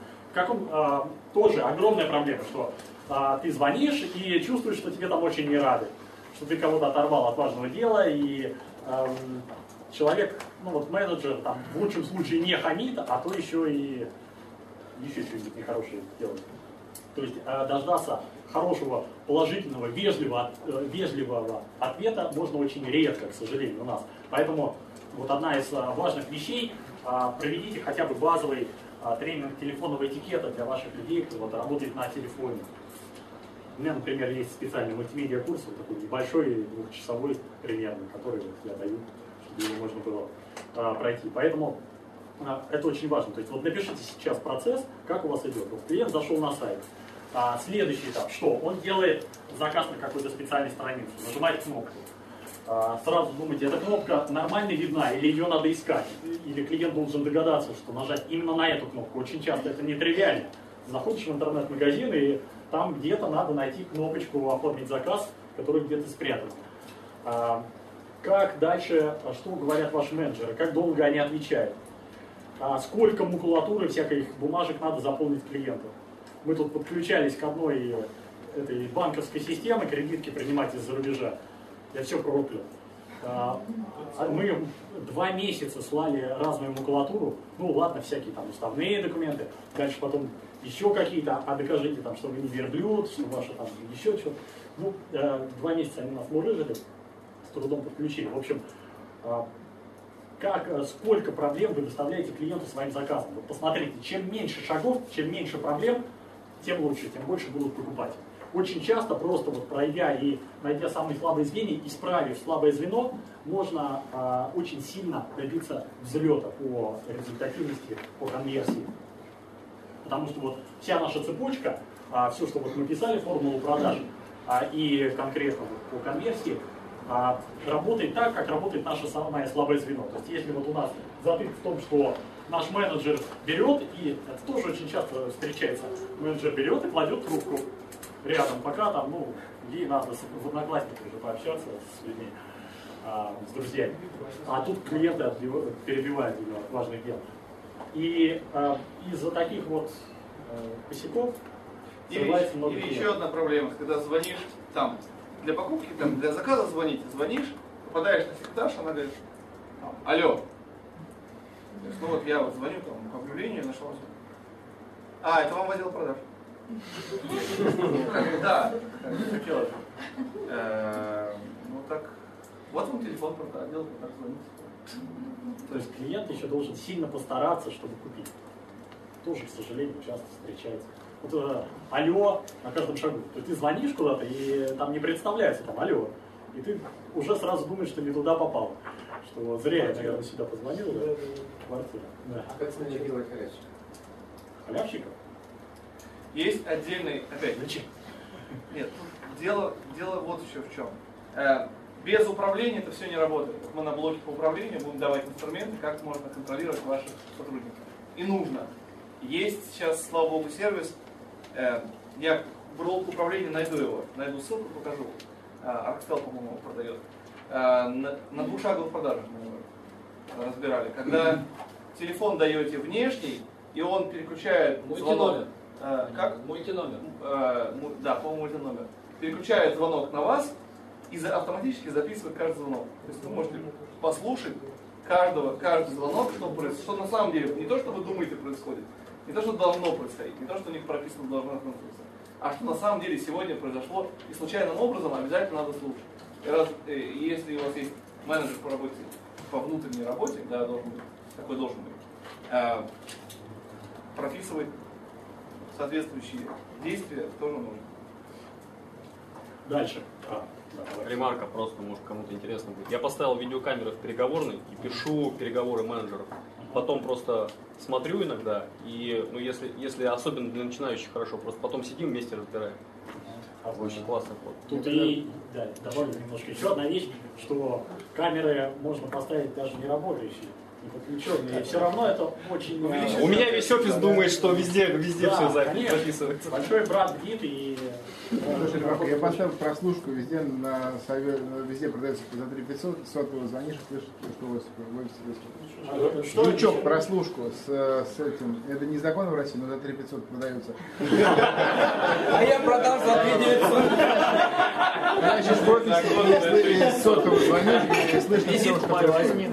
Speaker 1: Тоже огромная проблема, что ты звонишь и чувствуешь, что тебе там очень не рады. Что ты кого-то оторвал от важного дела, и человек, ну вот менеджер, там, в лучшем случае не хамит, а то еще и что-нибудь нехорошее делает. То есть дождаться хорошего, положительного, вежливого ответа можно очень редко, к сожалению, у нас. Поэтому вот одна из важных вещей, проведите хотя бы базовый тренинг телефонного этикета для ваших людей, кто вот работает на телефоне. У меня, например, есть специальный мультимедиа-курс, вот такой небольшой, 2-часовой примерно, который вот я даю, чтобы его можно было пройти. Поэтому это очень важно. То есть вот напишите сейчас процесс, как у вас идет. Вот клиент зашел на сайт. Следующий этап, что? Он делает заказ на какой-то специальной странице, нажимает кнопку. Сразу думайте, эта кнопка нормально видна, или ее надо искать, или клиент должен догадаться, что нажать именно на эту кнопку. Очень часто это нетривиально. Заходишь в интернет-магазин, и там где-то надо найти кнопочку «Оформить заказ», который где-то спрятан. Как дальше, что говорят ваши менеджеры, как долго они отвечают, сколько макулатуры, всяких бумажек надо заполнить клиенту. Мы тут подключались к одной этой банковской системы кредитки принимать из-за рубежа. Я все проклял. Мы 2 месяца слали разную макулатуру, ну ладно, всякие там уставные документы, дальше потом еще какие-то, а докажите там, что вы не верблюд, что ваше там еще что-то. Ну, 2 месяца они нас мурыжили, с трудом подключили. В общем, сколько проблем вы доставляете клиенту своим заказом. Вот посмотрите, чем меньше шагов, чем меньше проблем, тем лучше, тем больше будут покупать. Очень часто просто вот пройдя и найдя самые слабые звенья, исправив слабое звено, можно очень сильно добиться взлета по результативности, по конверсии. Потому что вот вся наша цепочка, все, что вот мы писали, формулу продаж, и конкретно вот по конверсии, работает так, как работает наше самое слабое звено. То есть если вот у нас затык в том, что наш менеджер берет, и это тоже очень часто встречается, менеджер берет и кладет трубку рядом, пока там, ну, ей надо в Одноклассниках уже пообщаться с людьми, с друзьями. А тут клиенты перебивают ее от важных дел. И из-за таких вот косяков срывается много
Speaker 2: или
Speaker 1: клиентов.
Speaker 2: еще одна проблема, когда звонишь там, для покупки, там, для заказа звонишь, попадаешь на секретарш, она говорит: алло. То есть, ну вот я вот звоню там по объявлению, нашел. Это вам в отдел продаж. Да, хотела же. Ну так, вот вам телефон отдел продаж, звоните.
Speaker 1: То есть клиент еще должен сильно постараться, чтобы купить. Тоже, к сожалению, часто встречается. Вот алло на каждом шагу. То есть ты звонишь куда-то, и там не представляется там алло. И ты уже сразу думаешь, что не туда попал. Что зря я, наверное, сюда позвонил, да? Квартира. Да.
Speaker 8: А как с ними делать халявщиков?
Speaker 1: Халявщиков?
Speaker 2: Есть отдельный, опять,
Speaker 1: Зачем?
Speaker 2: нет, дело вот еще в чем. Без управления это все не работает. Мы на блоке по управлению будем давать инструменты, как можно контролировать ваших сотрудников. И нужно. Есть сейчас, слава богу, сервис. Я блок управления найду ссылку, покажу. Аркстел, по-моему, его продает. На двухшаговых продажах мы разбирали. Когда телефон даете внешний, и он переключает звонок. Как?
Speaker 8: Мультиномер.
Speaker 2: Да, по-моему, мультиномер. Переключает звонок на вас и автоматически записывает каждый звонок. То есть вы можете послушать каждый звонок, что на самом деле, не то, что вы думаете происходит, не то, что должно происходить, не то, что у них прописано должно конструкция, а что на самом деле сегодня произошло, и случайным образом обязательно надо слушать. И если у вас есть менеджер по работе, по внутренней работе, да, такой должен быть, прописывать соответствующие действия тоже нужно.
Speaker 1: Дальше.
Speaker 3: Ремарка просто, может, кому-то интересно будет. Я поставил видеокамеры в переговорной и пишу переговоры менеджеров. Потом просто смотрю иногда, и ну, если особенно для начинающих хорошо, просто потом сидим вместе разбираем. Очень классный ход.
Speaker 1: Тут и добавлю немножко еще одна вещь, что камеры можно поставить даже не работающие, не подключенные, и все равно это очень...
Speaker 3: У меня весь офис думает, что везде
Speaker 1: да,
Speaker 3: все
Speaker 1: конечно.
Speaker 3: записывается.
Speaker 1: Большой брат бдит и...
Speaker 10: Слушай, я поставил прослушку везде везде продается за 3500, сотового звонишь и слышишь, что у вас в
Speaker 1: Что?
Speaker 10: Жучок, прослушку с этим. Это незаконно в России, но за 3500 продается.
Speaker 8: А я продал за 2900.
Speaker 10: Значит, в офисе, если сотового звонишь, и слышно все, что
Speaker 1: возьми.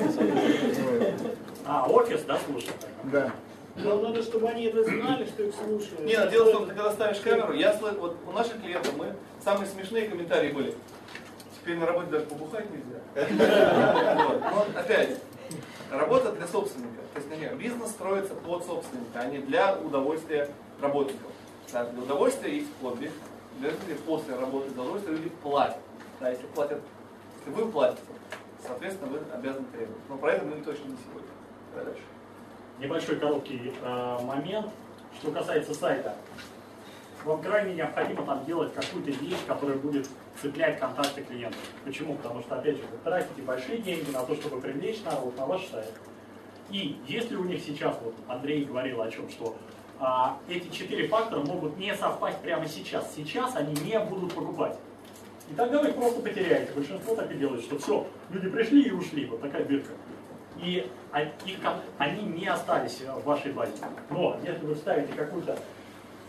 Speaker 1: Офис, да, слушай?
Speaker 10: Да.
Speaker 9: Нам надо, чтобы они это знали, что их слушают.
Speaker 2: Нет, дело в том, ты когда ставишь камеру, вот у наших клиентов самые смешные комментарии были. Теперь на работе даже побухать нельзя. Но опять, работа для собственника. То есть, например, бизнес строится под собственника, а не для удовольствия работников. Да, для удовольствия есть хобби. После работы для удовольствия люди платят. Да, если вы платите, соответственно, вы обязаны требовать. Но про это мы точно не сегодня. Дальше.
Speaker 1: Небольшой короткий момент. Что касается сайта. Вам крайне необходимо там делать какую-то вещь, которая будет цеплять контакты клиентов. Почему? Потому что, опять же, вы тратите большие деньги на то, чтобы привлечь народ на ваш сайт. И если у них сейчас, вот Андрей говорил о чем, что эти 4 фактора могут не совпасть прямо сейчас. Сейчас они не будут покупать. И тогда вы их просто потеряете. Большинство так и делает, что все, люди пришли и ушли. Вот такая дырка. И они не остались в вашей базе. Но если вы вставите какую-то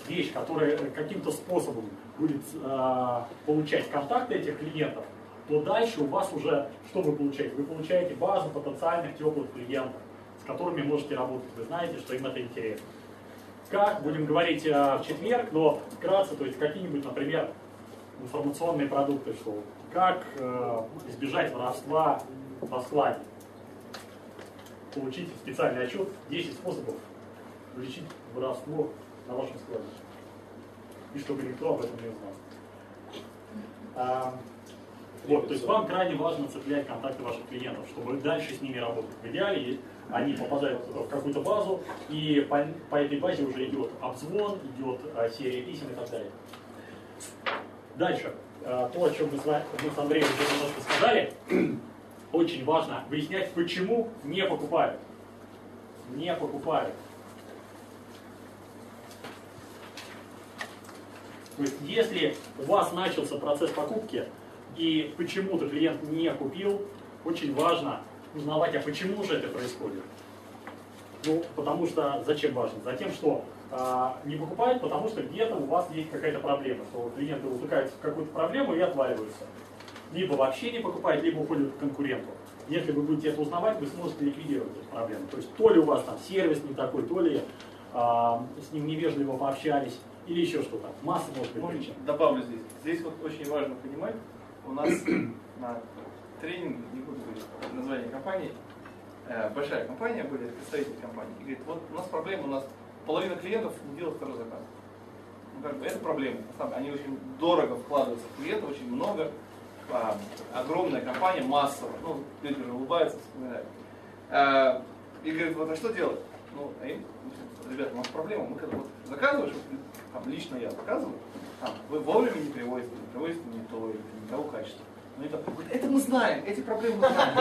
Speaker 1: вещь, которая каким-то способом будет получать контакты этих клиентов, то дальше у вас уже, что вы получаете? Вы получаете базу потенциальных теплых клиентов, с которыми можете работать. Вы знаете, что им это интересно. Как, будем говорить в четверг, но вкратце, то есть какие-нибудь, например, информационные продукты, что как избежать воровства на складе. Получите специальный отчет 10 способов лечить воровство на вашем складе. И чтобы никто об этом не узнал. Вот, то есть вам крайне важно цеплять контакты ваших клиентов, чтобы дальше с ними работать. В идеале они попадают в какую-то базу, и по этой базе уже идет обзвон, идет серия писем и так далее. Дальше. То, о чем мы с Андреем уже немножко сказали, очень важно выяснять, почему не покупают. Не покупают. То есть, если у вас начался процесс покупки, и почему-то клиент не купил, очень важно узнавать, а почему же это происходит. Ну, потому что, зачем важно? Затем, что не покупают, потому что где-то у вас есть какая-то проблема, что клиенты утыкаются в какую-то проблему и отваливаются. Либо вообще не покупают, либо уходят к конкуренту. Если вы будете это узнавать, вы сможете ликвидировать эту проблему. То есть, то ли у вас там сервис не такой, то ли с ним невежливо пообщались, или еще что-то. Масса может быть причин.
Speaker 2: Добавлю здесь. Здесь вот очень важно понимать, у нас на тренинге, не буду говорить название компании, большая компания, были представители компании, и говорит, вот у нас проблема, у нас половина клиентов не делает второй заказ. Ну, как бы это проблема. Они очень дорого вкладываются в клиентов, очень много. Огромная компания, массово. Ну, люди уже улыбаются, вспоминают. И говорит, вот а что делать? Ну, ребята, у нас проблема. Мы когда вот заказываешь, там, лично я заказываю, там, вы вовремя не привозите не то, или не того качества. Ну, это мы знаем, эти проблемы мы знаем.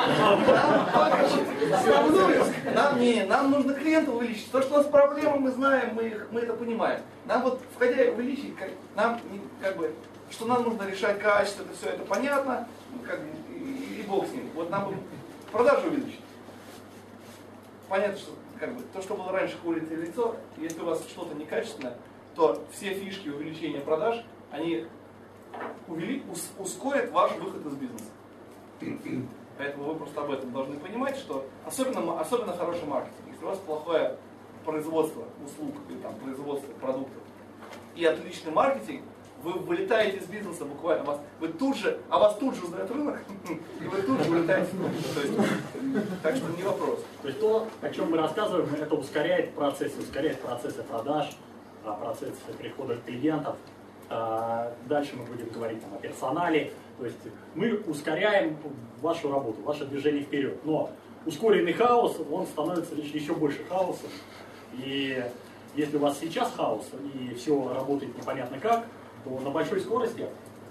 Speaker 2: Нам нужно клиента увеличить. То, что у нас проблемы, мы знаем, мы это понимаем. Нам вот, входя увеличить, нам как бы, что нам нужно решать качество, это все это понятно, как бы, и бог с ним. Вот нам бы продажу увеличить. Понятно, что как бы, то, что было раньше курица и яйцо, если у вас что-то некачественное, то все фишки увеличения продаж, они ускорят ваш выход из бизнеса. Поэтому вы просто об этом должны понимать, что особенно хороший маркетинг. Если у вас плохое производство услуг или там, производство продуктов и отличный маркетинг, вы вылетаете из бизнеса буквально, вас тут же узнает рынок, и вы тут же вылетаете. Так что не вопрос.
Speaker 1: То есть то, о чем мы рассказываем, это ускоряет процессы продаж, процессы прихода клиентов. Дальше мы будем говорить там, о персонале. То есть мы ускоряем вашу работу, ваше движение вперед. Но ускоренный хаос, он становится лишь еще больше хаосом. И если у вас сейчас хаос и все работает непонятно как, то на большой скорости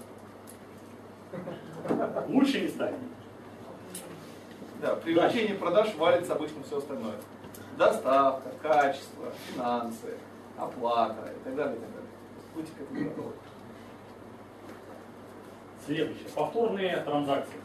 Speaker 1: лучше не станет.
Speaker 2: Да, при увеличении продаж валится обычно все остальное. Доставка, качество, финансы, оплата и так далее, и так далее. Будьте к этому готовы.
Speaker 1: Следующее. Повторные транзакции.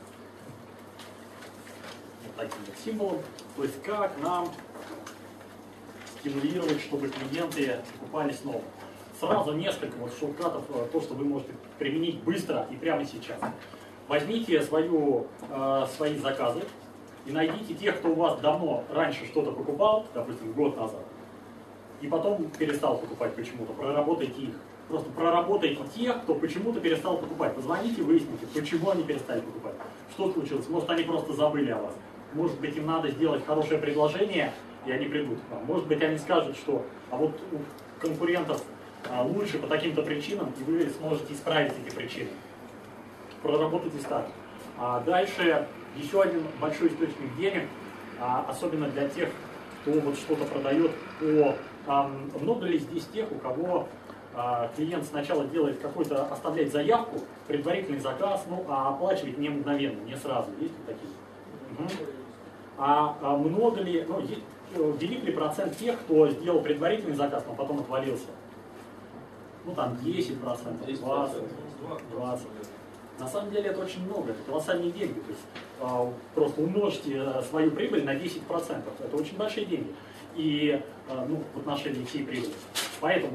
Speaker 1: Вот таким вот символом. То есть как нам стимулировать, чтобы клиенты покупали снова. Сразу несколько вот шорткатов, то, что вы можете применить быстро и прямо сейчас. Возьмите свои заказы и найдите тех, кто у вас давно раньше что-то покупал, допустим, год назад, и потом перестал покупать почему-то. Проработайте их. Просто проработайте тех, кто почему-то перестал покупать. Позвоните, выясните, почему они перестали покупать. Что случилось? Может, они просто забыли о вас. Может быть, им надо сделать хорошее предложение, и они придут к вам. Может быть, они скажут, что а вот у конкурентов лучше по таким-то причинам, и вы сможете исправить эти причины. Проработайте так. А дальше еще один большой источник денег, особенно для тех, кто вот что-то продает. Много ли здесь тех, у кого клиент сначала делает оставляет заявку, предварительный заказ, а оплачивает не мгновенно, не сразу. Есть ли такие? Угу. Много ли, велик ли процент тех, кто сделал предварительный заказ, но потом отвалился? Там 10%, 20%. На самом деле это очень много, это колоссальные деньги. То есть просто умножьте свою прибыль на 10%. Это очень большие деньги. И в отношении всей прибыли. Поэтому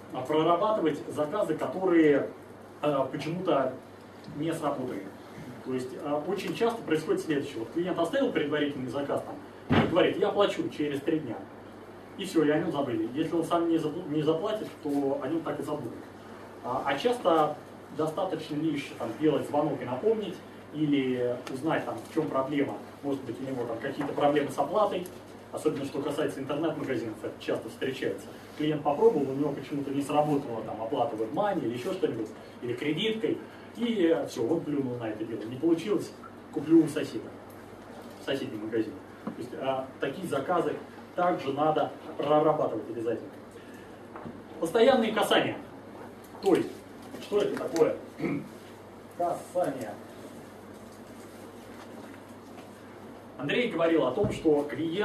Speaker 1: прорабатывать заказы, которые почему-то не сработали. То есть очень часто происходит следующее. Вот клиент оставил предварительный заказ там, и говорит, я оплачу через 3 дня. И все, и о нем забыли. Если он сам не заплатит, то о нем так и забудут. А часто достаточно лишь там, делать звонок и напомнить, или узнать, там, в чем проблема. Может быть, у него там какие-то проблемы с оплатой, особенно что касается интернет-магазинов, это часто встречается. Клиент попробовал, у него почему-то не сработала там, оплата в WebMoney или еще что-нибудь, или кредиткой, и все, он плюнул на это дело. Не получилось, куплю у соседа, в соседнем магазине. То есть такие заказы также надо прорабатывать обязательно. Постоянные касания. То есть, что это такое? Касания. Андрей говорил о том, что у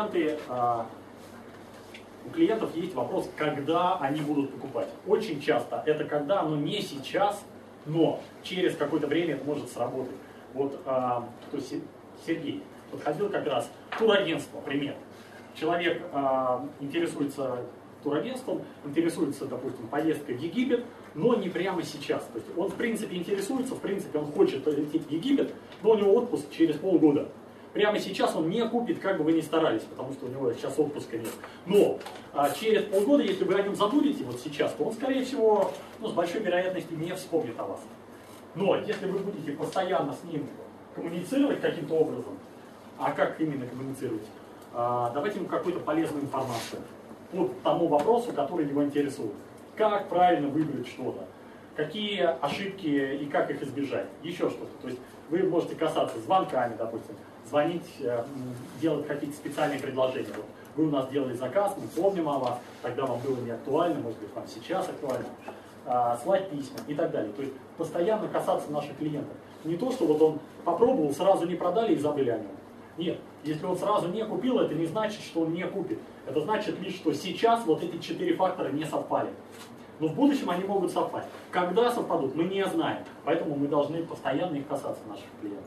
Speaker 1: клиентов есть вопрос, когда они будут покупать. Очень часто это когда, но не сейчас, но через какое-то время это может сработать. Вот то есть Сергей подходил как раз в турагентство, пример. Человек интересуется турагентством, интересуется, допустим, поездкой в Египет, но не прямо сейчас. То есть он в принципе интересуется, в принципе он хочет лететь в Египет, но у него отпуск через полгода. Прямо сейчас он не купит, как бы вы ни старались, потому что у него сейчас отпуска нет. Но через полгода, если вы о нем забудете вот сейчас, то он, скорее всего, с большой вероятностью не вспомнит о вас. Но если вы будете постоянно с ним коммуницировать каким-то образом, а как именно коммуницировать? Давайте ему какую-то полезную информацию по тому вопросу, который его интересует. Как правильно выбрать что-то, какие ошибки и как их избежать, еще что-то. То есть вы можете касаться звонками, допустим, звонить, делать какие-то специальные предложения. Вот вы у нас делали заказ, мы помним о вас, тогда вам было не актуально, может быть, вам сейчас актуально. Слать письма и так далее. То есть постоянно касаться наших клиентов. Не то, что вот он попробовал, сразу не продали и забыли о нем. Нет, если он сразу не купил, это не значит, что он не купит. Это значит лишь, что сейчас вот эти 4 фактора не совпали. Но в будущем они могут совпасть. Когда совпадут, мы не знаем. Поэтому мы должны постоянно их касаться, наших клиентов.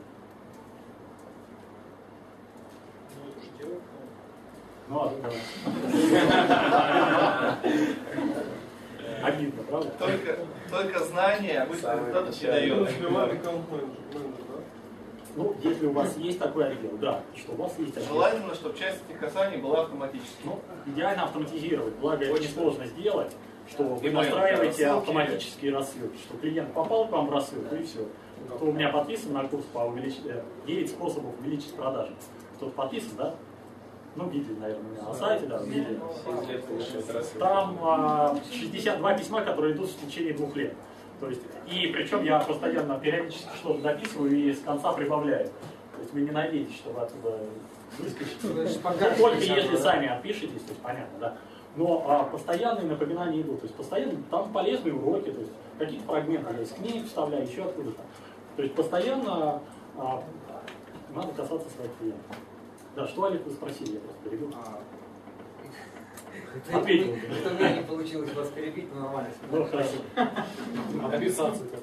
Speaker 1: Ну ладно, давай. Обидно, правда?
Speaker 2: Только знания обычно кто-то не дает.
Speaker 1: Ну, если у вас есть такой отдел, да, что у вас есть отдел.
Speaker 2: Желательно, чтобы часть этих касаний была автоматически.
Speaker 1: Ну, идеально автоматизировать, благо это несложно сделать, что вы настраиваете автоматические рассылки, что клиент попал к вам в рассылку и все. Кто у меня подписан на курс по 9 способов увеличить продажи. Кто-то подписан, да? Ну, видели, наверное, у меня на сайте, да, видели. Там 62 письма, которые идут в течение 2 лет. То есть, и причем я постоянно периодически что-то дописываю и с конца прибавляю. То есть вы не надеетесь, что вы оттуда выскочите. Только если сами отпишетесь, то есть понятно, да. Но постоянные напоминания идут. То есть постоянно там полезные уроки, то есть какие-то фрагменты я из книг вставляю, еще откуда-то. То есть постоянно надо касаться своих клиентов. Да, что, Олег, вы спросили, я просто перебил. Ответил.
Speaker 8: Что у меня не получилось вас перебить, но нормально.
Speaker 1: Ну, хорошо.
Speaker 9: Отписаться как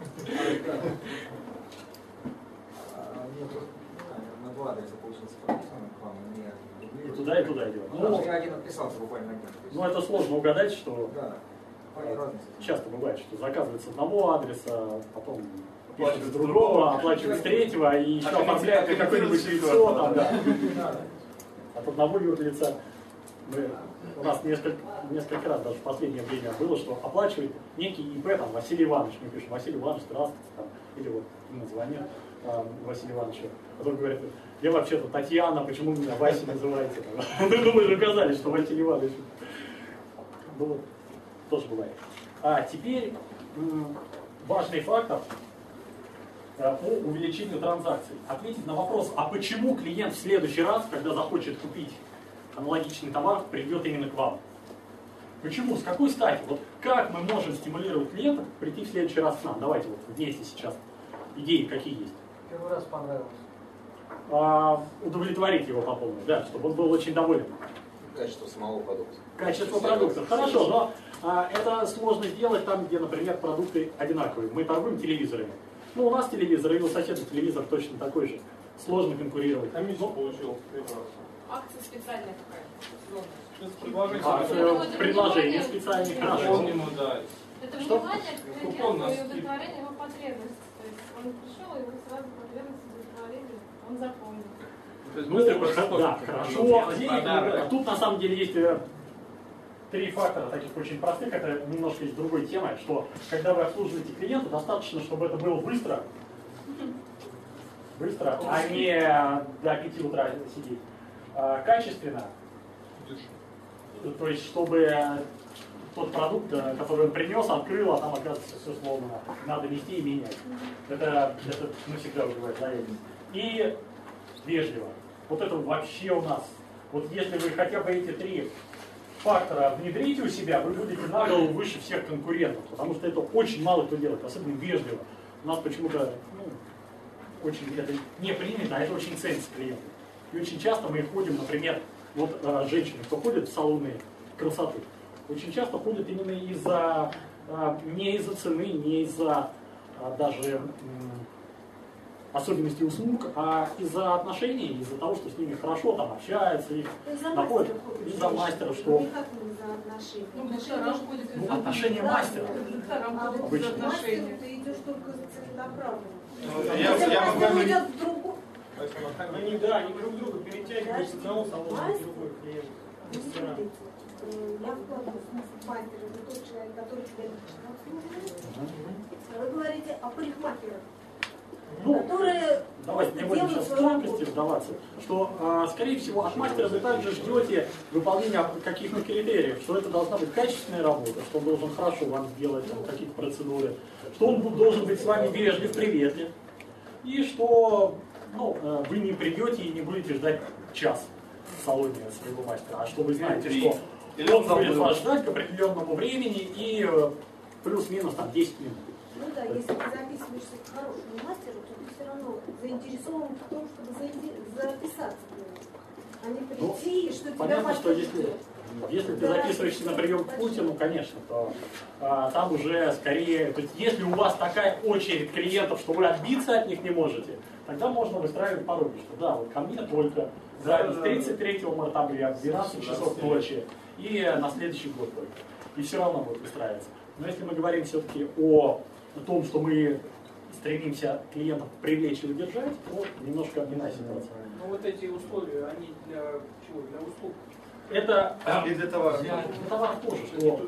Speaker 8: На 2 адреса получился подписан к вам.
Speaker 1: И туда идет.
Speaker 8: Ну, я один отписался буквально один.
Speaker 1: Ну, это сложно угадать, что
Speaker 8: да.
Speaker 1: Часто бывает, что заказывают с одного адреса, потом пишут с другого, оплачивают с третьего, и еще оформляют на какое-нибудь лицо, там, да. От одного юрлица. У нас несколько раз даже в последнее время было, что оплачивает некий ИП, там, Василий Иванович, мы пишем, Василий Иванович, здравствуйте, там, или вот ему звонит Василий Иванович, потом говорит, я вообще-то Татьяна, почему меня Вася называете? Ну, мы же указали, что Василий Иванович. Ну, тоже бывает. А теперь важный фактор по увеличению транзакций. Ответить на вопрос, а почему клиент в следующий раз, когда захочет купить аналогичный товар, придет именно к вам? Почему? С какой стати? Вот как мы можем стимулировать клиента прийти в следующий раз к нам? Давайте вот вместе сейчас. Идеи какие есть?
Speaker 9: Первый раз понравилось.
Speaker 1: Удовлетворить его по полной, да, чтобы он был очень доволен.
Speaker 11: Качество самого продукта.
Speaker 1: Качество продукта. Хорошо, но это сложно сделать там, где, например, продукты одинаковые. Мы торгуем телевизорами. Ну, у нас телевизор, и у соседа телевизор точно такой же. Сложно конкурировать.
Speaker 6: Комиссию получил.
Speaker 5: Акция специальная какая-то.
Speaker 1: Предложение специальное, хорошо.
Speaker 12: Это внимание к клиенту и удовлетворение его потребностей. То есть он пришел, и вы сразу потребности удовлетворили, он запомнил.
Speaker 1: Да, хорошо. Тут на самом деле есть три фактора таких очень простых, это немножко из другой темы, что когда вы обслуживаете клиента, достаточно, чтобы это было быстро, а не до 5 утра сидеть. Качественно, то есть чтобы тот продукт, который он принес, открыл, а там оказывается все сломано, надо нести и менять. Это навсегда убивает доверие. И вежливо. Вот это вообще у нас. Вот если вы хотя бы эти три фактора внедрите у себя, вы будете на голову выше всех конкурентов, потому что это очень мало кто делает, особенно вежливо. У нас почему-то очень это не принято, а это очень ценится клиентам. И очень часто мы ходим, например, вот женщины, кто ходит в салоны красоты, очень часто ходят именно из-за не из-за цены, не из-за даже особенностей услуг, а из-за отношений, из-за того, что с ними хорошо там общаются, их находят, из-за мастера, что... Отношения мастера. Обычно.
Speaker 13: Ты идешь только за целенаправленно.
Speaker 2: Я
Speaker 13: могу...
Speaker 9: Они друг друга перетягивают с одного салона на другой клиент.
Speaker 13: Я вкладываю смысл мастера, это тот человек, который тебя лично обслуживает. Вы говорите о парикмахерах.
Speaker 1: Давайте не будем сейчас в тонкости вдаваться, что, скорее всего, от мастера вы также ждете выполнения каких-то критериев, что это должна быть качественная работа, что он должен хорошо вам сделать какие-то процедуры, что он должен быть с вами вежлив, приветлив, и что вы не придете и не будете ждать час в салоне своего мастера, а что вы знаете, что он будет вас ждать к определенному времени и плюс-минус 10 минут.
Speaker 13: Ну да, если ты записываешься к хорошему мастеру, то ты все равно заинтересован в том, чтобы записаться к нему, а не прийти, и что тебя
Speaker 1: понятно, что если ты записываешься на прием к Путину, конечно, то там уже скорее, то есть если у вас такая очередь клиентов, что вы отбиться от них не можете, тогда можно выстраивать пороги, что да, вот ко мне только запись 33 марта или в 12 часов ночи и на следующий год только. И все равно будет выстраиваться. Но если мы говорим все-таки о том, что мы стремимся клиентов привлечь и удержать, то немножко иная ситуация.
Speaker 14: Но вот эти условия, они для чего? Для услуг?
Speaker 1: Это
Speaker 2: и для товара.
Speaker 1: Для товара тоже, что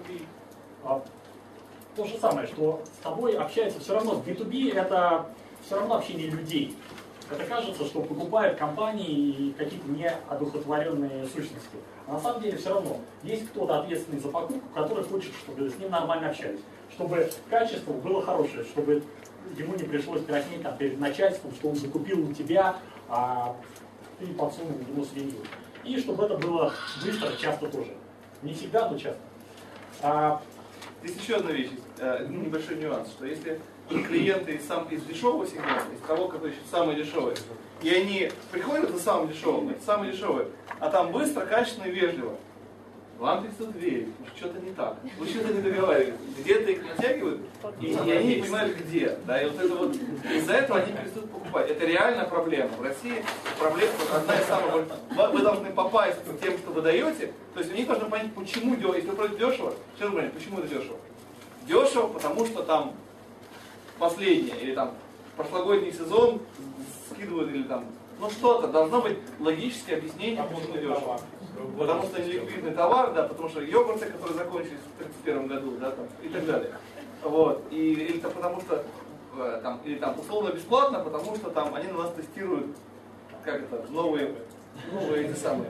Speaker 1: то же самое, что с тобой общается все равно. B2B это все равно общение людей. Это кажется, что покупают компании и какие-то неодухотворенные сущности. А на самом деле все равно есть кто-то ответственный за покупку, который хочет, чтобы с ним нормально общались. Чтобы качество было хорошее, чтобы ему не пришлось краснеть перед начальством, что он закупил у тебя, а ты подсунул ему свинью. И чтобы это было быстро, часто тоже. Не всегда, но часто.
Speaker 2: Здесь еще одна вещь, небольшой нюанс, что если клиенты из дешевого сегмента, из того, который еще самый дешевый, и они приходят за самым дешевым, это самый дешевый, а там быстро, качественно и вежливо, вам перестают верить, потому что что-то не так. Вы что-то не договариваете. Где-то их натягивают, и они не понимают, где. Да, и вот это вот из-за этого они перестают покупать. Это реальная проблема. В России проблема одна из самых больших. Вы должны попасть с тем, что вы даете. То есть у них должны понять, почему дешево. Если вы против дешево, что вы понимаете, почему это дешево? Дешево, потому что там последнее, или там прошлогодний сезон скидывают, или там, что-то. Должно быть логическое объяснение, почему дешево. Потому что неликвидный товар, да, потому что йогурты, которые закончились в 1931 году, да, там, и так далее. Вот. Или там, потому что там, или там условно бесплатно, потому что там они на нас тестируют, как это, новые эти самые.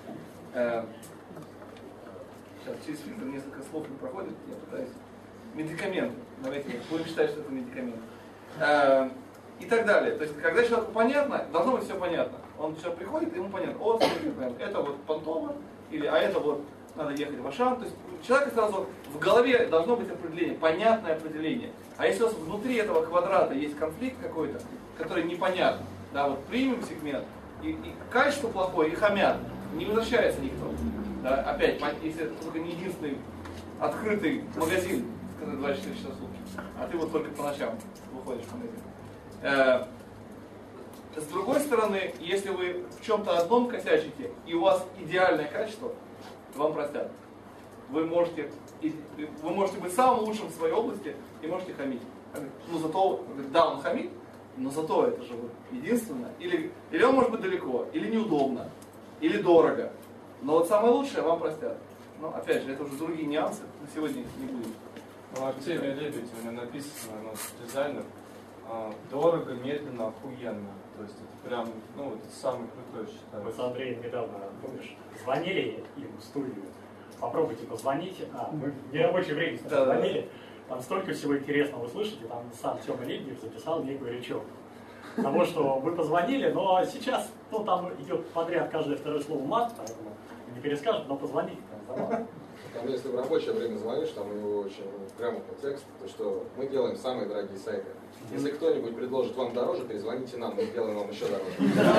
Speaker 2: Сейчас через фильтр несколько слов не проходит, я пытаюсь. Медикаменты. Давайте будем считать, что это медикамент. И так далее. То есть, когда человеку понятно, должно быть все понятно. Он сейчас приходит, ему понятно, это вот Понтово, или а это вот надо ехать в Ашан. То есть у человека сразу в голове должно быть определение, понятное определение. А если у вас внутри этого квадрата есть конфликт какой-то, который непонятен, да, вот премиум сегмент, и качество плохое, и хамят, не возвращается никто. Да, опять, если это только не единственный открытый магазин, который 24 часа в сутки, а ты вот только по ночам выходишь в магазин. С другой стороны, если вы в чем-то одном косячите, и у вас идеальное качество, вам простят. Вы можете быть самым лучшим в своей области и можете хамить. Ну зато, да, он хамит, но зато это же единственное. Или он может быть далеко, или неудобно, или дорого. Но вот самое лучшее вам простят. Но опять же, это уже другие нюансы, на сегодня их не будет.
Speaker 6: В Артемии Лебедь у меня написано, дизайнер, дорого, медленно, охуенно. То есть это прям, ну, это самый крутой, считаю.
Speaker 1: Мы с Андреем недавно, помнишь, звонили им в студию. Попробуйте позвонить. Мы в нерабочее время звонили. Там столько всего интересного вы слышите. Там сам Тёма Лебедев записал некую речевку. Потому что вы позвонили, но сейчас, ну, там идет подряд каждое второе слово мат, поэтому не перескажут, но позвоните.
Speaker 11: Там, если в рабочее время звонишь, там у него очень грамотный текст, то что мы делаем самые дорогие сайты. Если кто-нибудь предложит вам дороже, перезвоните нам, мы сделаем вам еще дороже.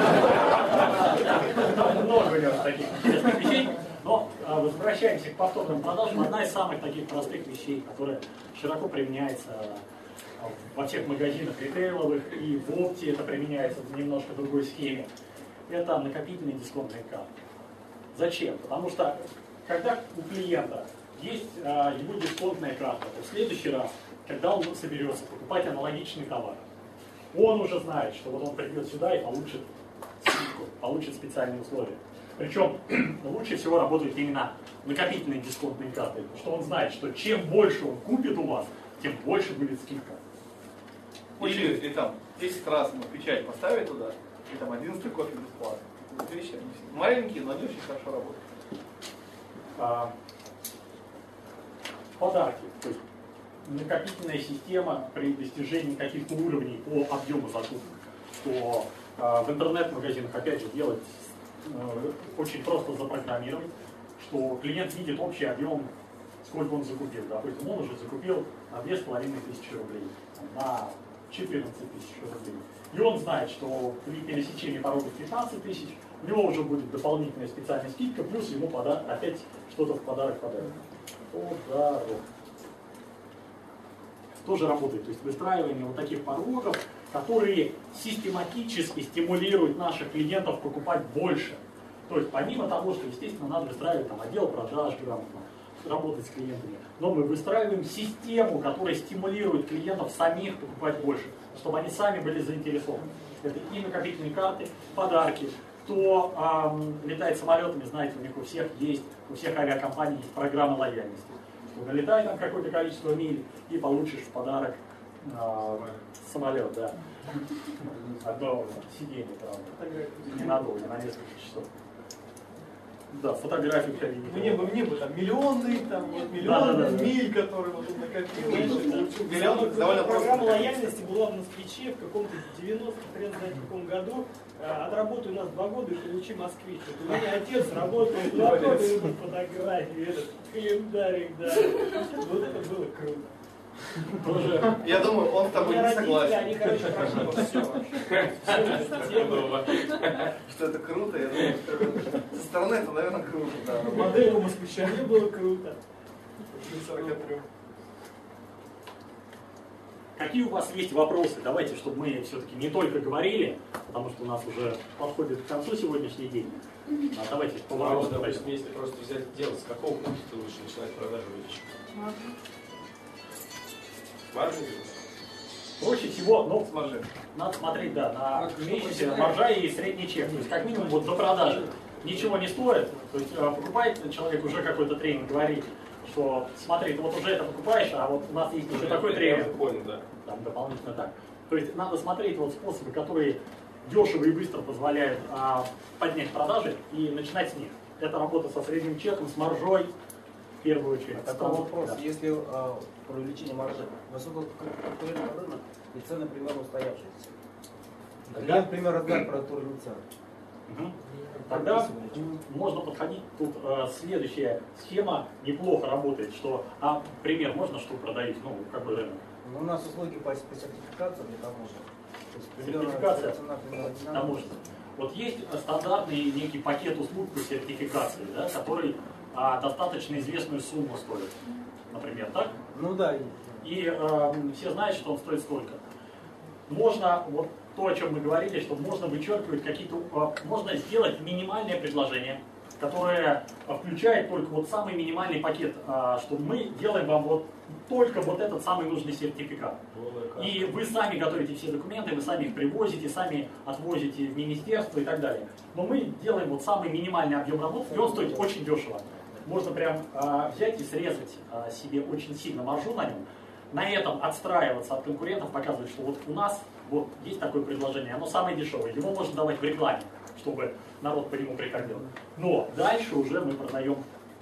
Speaker 1: Много у него таких интересных вещей. Но возвращаемся к повторным продажам. Одна из самых таких простых вещей, которая широко применяется во всех магазинах ритейловых, и в опте это применяется в немножко другой схеме, это накопительные дисконтные карты. Зачем? Потому что когда у клиента есть его дисконтная карта, то в следующий раз, когда он соберется покупать аналогичный товар, он уже знает, что вот он придет сюда и получит скидку, получит специальные условия. Причем лучше всего работают именно накопительные дисконтные карты, потому что он знает, что чем больше он купит у вас, тем больше будет скидка.
Speaker 2: Или там 10 раз ему печать поставить туда, и там 11 кофе бесплатно. Вещи маленькие, но они очень хорошо работают.
Speaker 1: Подарки. То есть накопительная система при достижении каких-то уровней по объему закупок, то в интернет-магазинах, опять же, делать очень просто запрограммировать, что клиент видит общий объем, сколько он закупил. Допустим, он уже закупил на 2500 рублей, на 14 тысяч рублей. И он знает, что при пересечении порога 15 тысяч у него уже будет дополнительная специальная скидка, плюс ему опять что-то в подарок подарок. Подарок. Тоже работает. То есть выстраивание вот таких порогов, которые систематически стимулируют наших клиентов покупать больше. То есть помимо того, что, естественно, надо выстраивать там отдел продаж грамотно, работать с клиентами, но мы выстраиваем систему, которая стимулирует клиентов самих покупать больше, чтобы они сами были заинтересованы. Это и накопительные карты, подарки. Кто летает самолетами, знаете, у них у всех авиакомпаний есть программа лояльности. Налетай там какое-то количество миль и получишь в подарок самолет, да. Одно сиденье, правда. Ненадолго, на несколько часов. Да, фотографию
Speaker 14: Мне бы там миллионы миль, которые вот тут накопил. Программа лояльности была в Москвиче в каком-то 90-х, в каком году. Отработай у нас 2 года и получи москвич. Вот у меня отец работает 2 года, и фотографии, этот календарик, да. Вот это было круто.
Speaker 2: Я думаю, он с тобой не согласен.
Speaker 14: Они, короче, прошли все.
Speaker 2: Что это круто, я думаю, что со стороны это, наверное, круто. Да.
Speaker 14: Модель у москвича не было круто. 43.
Speaker 1: Какие у вас есть вопросы? Давайте, чтобы мы все-таки не только говорили, потому что у нас уже подходит к концу сегодняшний день. Давайте по вопросам.
Speaker 15: Допустим, если просто взять дело, с какого пункта ты лучше начинать продажу вещи? Маржа?
Speaker 1: Проще всего, ну, надо смотреть, да, на имеющийся маржа и средний чек. То есть, как минимум, вот до продажи ничего не стоит. То есть, покупает человек уже какой-то тренинг, говорит, что смотри, ты вот уже это покупаешь, а вот у нас есть еще такой тренинг.
Speaker 15: Понял, да.
Speaker 1: Там дополнительно так. То есть, надо смотреть вот способы, которые дешево и быстро позволяют поднять продажи и начинать с них. Это работа со средним чеком, с маржой, в первую очередь.
Speaker 16: Такой вопрос, да. Если про увеличение маржи, высококонкурентный рынок и цены примерно устоявшиеся. Тогда, например, разгар продуктурной цены.
Speaker 1: Тогда можно подходить, тут следующая схема неплохо работает, что, пример можно, что продаете, ну, какой рынок?
Speaker 16: Ну, у нас услуги по сертификации для таможни.
Speaker 1: Сертификация таможни. Вот есть стандартный некий пакет услуг по сертификации, да, который достаточно известную сумму стоит, например, так?
Speaker 16: Ну да.
Speaker 1: И все знают, что он стоит столько. Можно, вот то, о чем мы говорили, что можно вычеркивать какие-то, можно сделать минимальное предложение, которая включает только вот самый минимальный пакет, что мы делаем вам вот только вот этот самый нужный сертификат. И вы сами готовите все документы, вы сами их привозите, сами отвозите в министерство и так далее. Но мы делаем вот самый минимальный объем работы, и он стоит очень дешево. Можно прям взять и срезать себе очень сильно маржу на нем. На этом отстраиваться от конкурентов, показывать, что вот у нас вот есть такое предложение, оно самое дешевое, его можно давать в рекламе, чтобы народ по нему приходил. Но дальше уже мы продаем.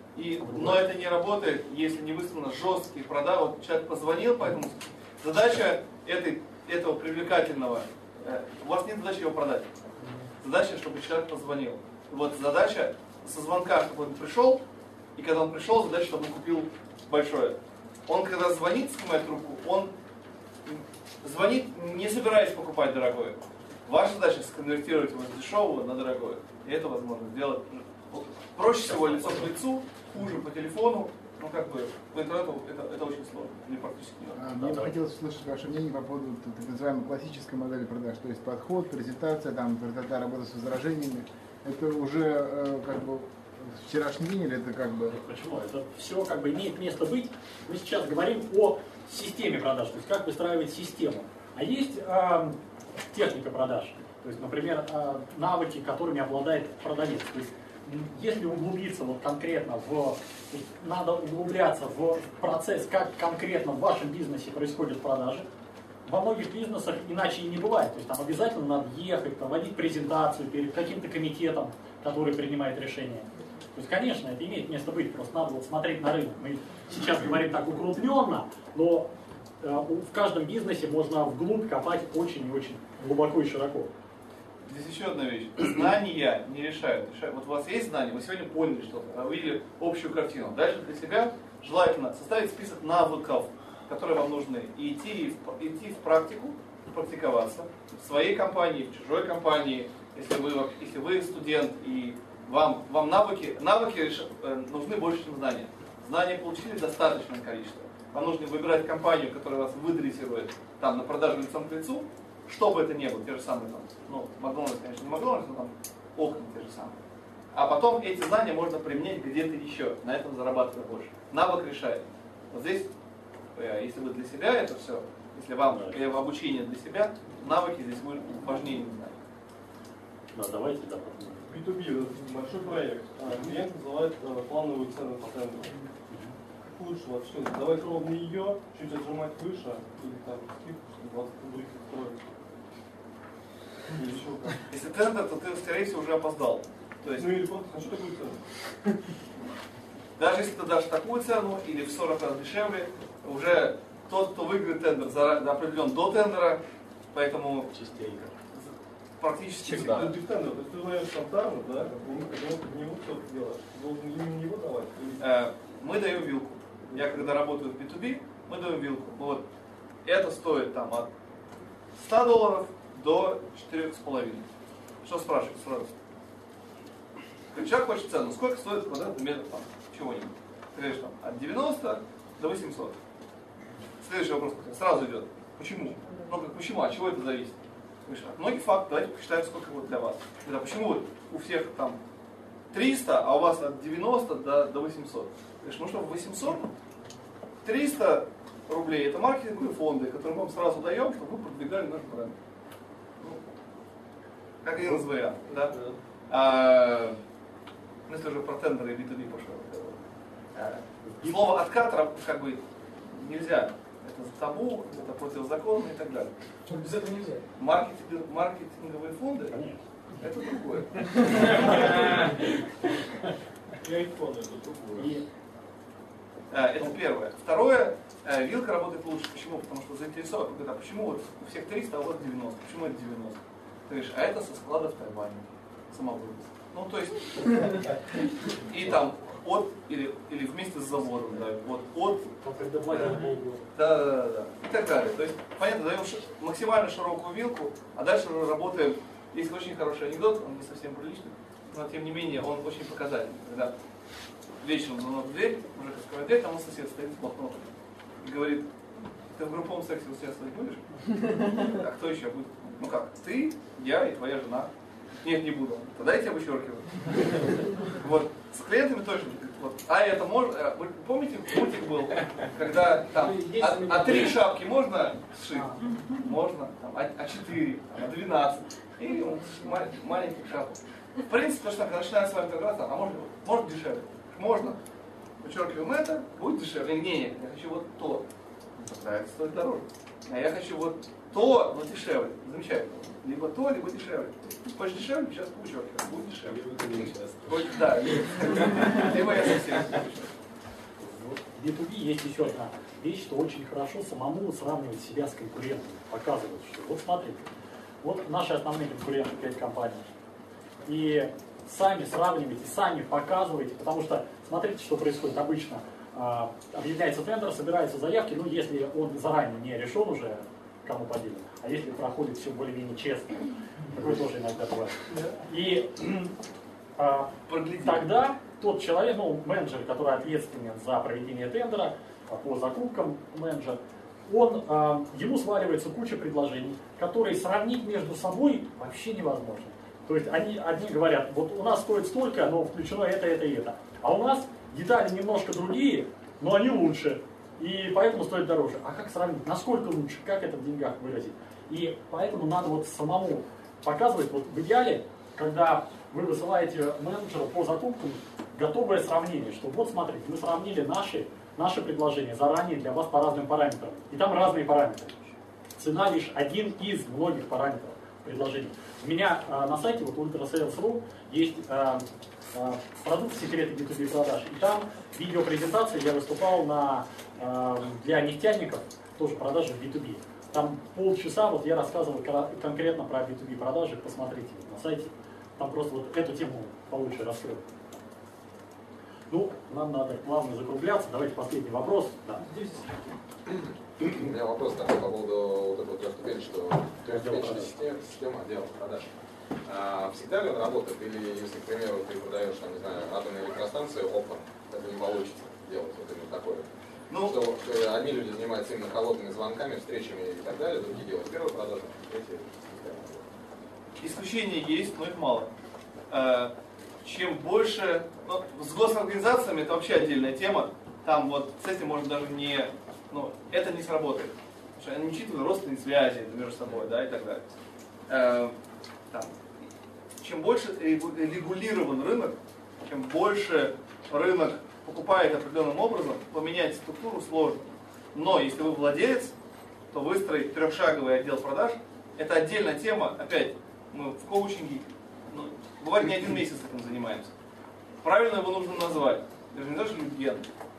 Speaker 2: Но это не работает, если не выставлено жесткие продажи. Вот человек позвонил, поэтому задача этого привлекательного, у вас нет задачи его продать. Задача, чтобы человек позвонил. Вот задача со звонка, чтобы он пришел, и когда он пришел, задача, чтобы он купил большое. Он когда звонит, снимает трубку, он звонит, не собираясь покупать дорогое. Ваша задача сконвертировать его с дешевого на дорогое. И это возможно сделать. Проще всего лицо к лицу, хуже по телефону. Ну, как бы, по интернету это очень сложно, или практически нет.
Speaker 10: Мне бы хотелось услышать ваше мнение по поводу так называемой классической модели продаж. То есть подход, презентация, там, работа с возражениями. Это уже как бы вчерашний день или это как бы...
Speaker 1: Почему? Это все как бы имеет место быть. Мы сейчас говорим о системе продаж, то есть как выстраивать систему. А есть техника продаж. То есть, например, навыки, которыми обладает продавец. То есть, если углубиться вот конкретно надо углубляться в процесс, как конкретно в вашем бизнесе происходят продажи. Во многих бизнесах иначе и не бывает. То есть там обязательно надо ехать, проводить презентацию перед каким-то комитетом, который принимает решение. То есть, конечно, это имеет место быть, просто надо вот смотреть на рынок. Мы сейчас говорим так укрупненно, но в каждом бизнесе можно вглубь копать очень и очень глубоко и широко.
Speaker 2: Здесь еще одна вещь. Знания не решают. Вот у вас есть знания, вы сегодня поняли что-то, увидели общую картину. Дальше для себя желательно составить список навыков, которые вам нужны, и идти в практику, практиковаться в своей компании, в чужой компании, если вы студент и вам навыки нужны больше, чем знания. Знания получили достаточное количество. Вам нужно выбирать компанию, которая вас выдрессирует там, на продажу лицом к лицу, что бы это ни было, те же самые там, ну, Макдональдс, конечно, не Макдональдс, но там окна те же самые. А потом эти знания можно применять где-то еще, на этом зарабатывать больше. Навык решает. Вот здесь, если вы для себя это все, если вам обучение для себя, навыки здесь важнее не знать.
Speaker 1: Да, давайте, да.
Speaker 6: B2B, большой проект. Клиент называет плановую цену по тендеру. Как лучше вообще? Давать ровно ее, чуть отжимать выше, или там скидку, 20 рублей строить.
Speaker 2: Если тендер, то ты, скорее всего, уже опоздал. То есть,
Speaker 6: ну или просто хочу такую цену.
Speaker 2: Даже если ты дашь такую цену, или в 40 раз дешевле, уже тот, кто выиграет тендер, определен до тендера, поэтому частенько. Практически всегда.
Speaker 6: То есть ты знаешь шантарно, да? Под него что-то делаешь. Должен именно его давать.
Speaker 2: Мы даем вилку. Я когда работаю в B2B, мы даем вилку. Вот. Это стоит там от $100 до 4,5. Что спрашивать сразу? Человек хочет цену. Сколько стоит квадратный метр там, чего-нибудь? Ты говоришь там от 90 до 800. Следующий вопрос сразу идет. Почему? Ну как почему? От чего это зависит? От многих фактов, давайте посчитаем, сколько вот для вас. Тогда почему вот у всех там 300, а у вас от 90 до 800? Говоришь, ну что, 800? 300 рублей это маркетинговые фонды, которые мы вам сразу даем, чтобы вы продвигали наш бренд. Ну, как один из вариантов, да? Если уже про тендеры и B2B пошел. Слово откат как бы нельзя. Это табу, это противозаконно и так далее.
Speaker 9: Без этого нельзя.
Speaker 2: Маркетинговые фонды? Конечно. Это другое.
Speaker 6: И айфон это другое.
Speaker 2: Это первое. Второе, вилка работает лучше. Почему? Потому что заинтересован. А почему вот у всех 300, а у вас 90? Почему это 90? Ты говоришь, а это со склада в Тайване. Самовывоз. Ну, то есть, и там от или вместе с заводом, да, вот от, да, и так далее. То есть, понятно, даем максимально широкую вилку, а дальше уже работаем. Есть очень хороший анекдот, он не совсем приличный, но тем не менее он очень показательный. Когда вечером звонок в дверь, мужик открывает дверь, там сосед стоит с блокнотом и говорит, ты в групповом сексе участвовать будешь? А кто еще будет? Ну как, ты, я и твоя жена. Нет, не буду. Тогда я тебя вычеркиваю. Вот. С клиентами точно. Вот. А это можно... Вы помните, мультик был, когда там а 3 шапки можно сшить? Можно. Там, а 4, а 12. И маленьких шапок. В принципе, то, что когда начинаем с вами торговаться, а может дешевле? Можно. Вычеркиваем это, будет дешевле. Не, я хочу вот то. Да, это стоит дороже. А я хочу вот то, но дешевле. Замечательно. Либо то, либо дешевле. Хочешь дешевле, сейчас вычеркиваем. Будет дешевле. Да, либо я совсем.
Speaker 1: В B2B есть еще одна вещь, что очень хорошо самому сравнивать себя с конкурентами. Показывать, что вот смотрите, вот наши основные конкуренты, 5 компаний. И сами сравнивайте, сами показывайте, потому что смотрите, что происходит обычно. Объявляется тендер, собираются заявки, ну если он заранее не решен уже, кому поделен, а если проходит все более-менее честно, такое тоже иногда бывает. И тогда тот человек, ну, менеджер, который ответственен за проведение тендера, по закупкам менеджер, ему сваливается куча предложений, которые сравнить между собой вообще невозможно. То есть одни говорят, вот у нас стоит столько, но включено это и это. А у нас детали немножко другие, но они лучше. И поэтому стоит дороже. А как сравнить? Насколько лучше? Как это в деньгах выразить? И поэтому надо вот самому показывать, вот в идеале, когда вы высылаете менеджеру по закупкам готовое сравнение, что вот смотрите, мы сравнили наши предложения заранее для вас по разным параметрам. И там разные параметры. Цена лишь один из многих параметров предложений. У меня на сайте вот ultrasales.ru есть продукт «Секреты B2B продаж». И там видеопрезентация, я выступал для нефтяников, тоже продажи в B2B. Там полчаса вот я рассказывал конкретно про B2B продажи, посмотрите на сайте. Там просто вот эту тему получше раскрыл. Ну, нам надо плавно закругляться. Давайте последний вопрос. Да.
Speaker 11: У меня вопрос такой по поводу вот этого трехступенчатого, система отдела продаж. Всегда ли он работает? Или если, к примеру, ты продаешь, там, не знаю, атомные электростанции оптом, это не получится делать вот именно такое? Ну, что одни люди занимаются именно холодными звонками, встречами и так далее, другие делают первую продажу, третью систему.
Speaker 2: Исключения есть, но их мало. Чем больше... Ну, с госорганизациями это вообще отдельная тема. Там вот с этим можно даже не... Ну, это не сработает. Потому что они не учитывают родственные связи между собой, да, и так далее. Чем больше регулирован рынок, чем больше рынок покупает определенным образом, поменять структуру сложно. Но если вы владелец, то выстроить трехшаговый отдел продаж – это отдельная тема. Опять, мы в коучинге, бывает не один месяц этим занимаемся. Правильно его нужно назвать. Даже не даже лидген.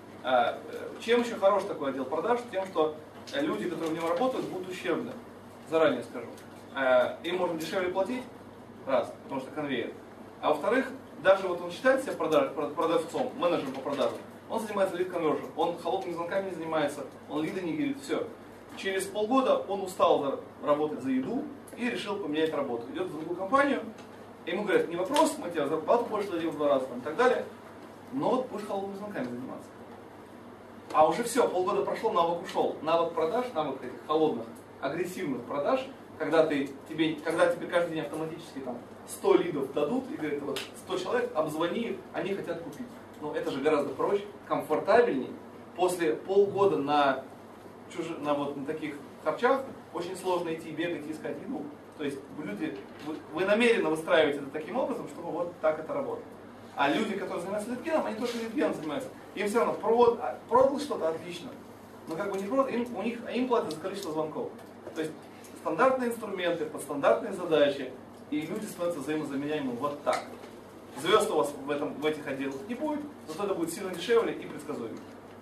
Speaker 2: Чем еще хорош такой отдел продаж? Тем, что люди, которые в нем работают, будут ущербны. Заранее скажу. Им можно дешевле платить, раз, потому что конвейер. А во-вторых, даже вот он считает себя продавцом, менеджером по продажам, он занимается лид-конвершн, он холодными звонками не занимается, он лиды не говорит, все. Через полгода он устал работать за еду и решил поменять работу. Идет в другую компанию, и ему говорят, не вопрос, мы тебе зарплату больше дадим в 2 раза и так далее, но вот будешь холодными звонками заниматься. А уже все, полгода прошло, навык ушел. Навык продаж, навык этих холодных, агрессивных продаж, когда тебе каждый день автоматически там 100 лидов дадут и говорят, вот 100 человек, обзвони их, они хотят купить. Но это же гораздо проще, комфортабельнее. После полгода на таких харчах очень сложно идти, бегать и искать еду. То есть вы намеренно выстраиваете это таким образом, чтобы вот так это работает. А люди, которые занимаются лидгеном, они тоже лидгеном занимаются. Им все равно продал что-то отлично. Но как бы не продал, им платят за количество звонков. То есть стандартные инструменты, под стандартные задачи, и люди становятся взаимозаменяемыми вот так. Звезд у вас в этих отделах не будет, зато это будет сильно дешевле и предсказуемо.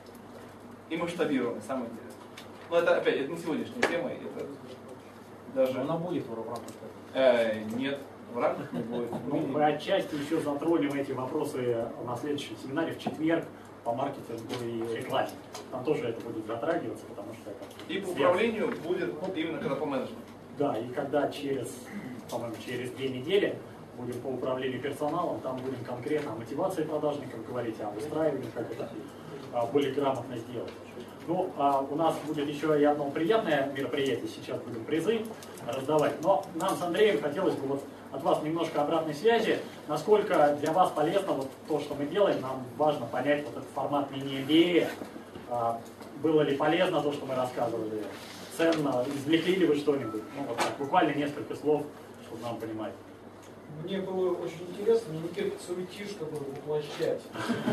Speaker 2: И масштабировано, самое интересное. Но это опять, это не сегодняшняя тема, это даже...
Speaker 1: Она будет в рамках?
Speaker 2: Нет, в рамках не будет.
Speaker 1: Мы отчасти еще затронем эти вопросы на следующем семинаре в четверг по маркетингу и рекламе. Там тоже это будет затрагиваться, потому что это...
Speaker 2: И по управлению будет именно когда по менеджменту.
Speaker 1: Да, и когда через 2 недели будем по управлению персоналом, там будем конкретно о мотивации продажников говорить, о выстраивании, как это более грамотно сделать. Ну, у нас будет еще и одно приятное мероприятие, сейчас будем призы раздавать. Но нам с Андреем хотелось бы вот от вас немножко обратной связи, насколько для вас полезно вот то, что мы делаем. Нам важно понять вот этот формат мини-MBA. Было ли полезно то, что мы рассказывали, ценно, извлекли ли вы что-нибудь? Ну, вот так, буквально несколько слов, чтобы нам понимать.
Speaker 9: Мне было очень интересно, мне не терпится уйти, чтобы воплощать.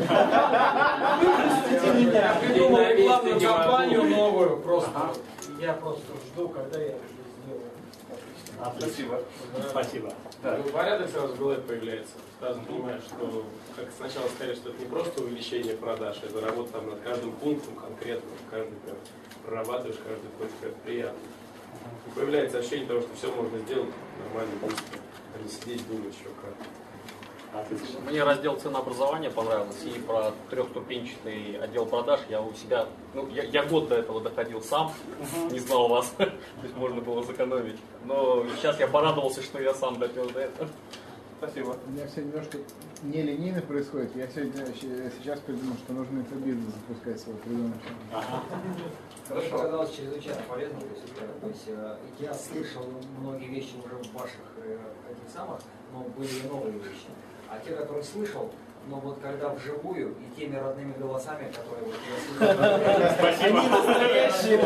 Speaker 9: Я придумал рекламную кампанию новую, просто. Я просто жду, когда я это сделаю.
Speaker 2: Спасибо.
Speaker 1: Спасибо.
Speaker 15: Да. Ну, порядок сразу в голове появляется. Сразу понимаешь, что как сначала сказали, что это не просто увеличение продаж, это работа там над каждым пунктом конкретно, каждый прям прорабатываешь, каждый пункт, это приятно. И появляется ощущение того, что все можно сделать нормально, быстро, а не сидеть, думать еще как.
Speaker 3: Мне раздел ценообразования понравился, и про трехступенчатый отдел продаж я у себя, ну, я год до этого доходил сам, не знал вас, то есть можно было сэкономить. Но сейчас я порадовался, что я сам допер до этого.
Speaker 2: Спасибо.
Speaker 10: У меня все немножко нелинейно происходит. Я сейчас придумал, что нужно инфобизнес запускать свой придумал.
Speaker 16: Хорошо. Оказалось чрезвычайно полезно. То есть я слышал многие вещи уже в ваших этих самых, но были и новые вещи. А те, которые слышал, но вот когда вживую и теми родными голосами, которые вот я слышал,
Speaker 1: спасибо.
Speaker 16: Они настоящие.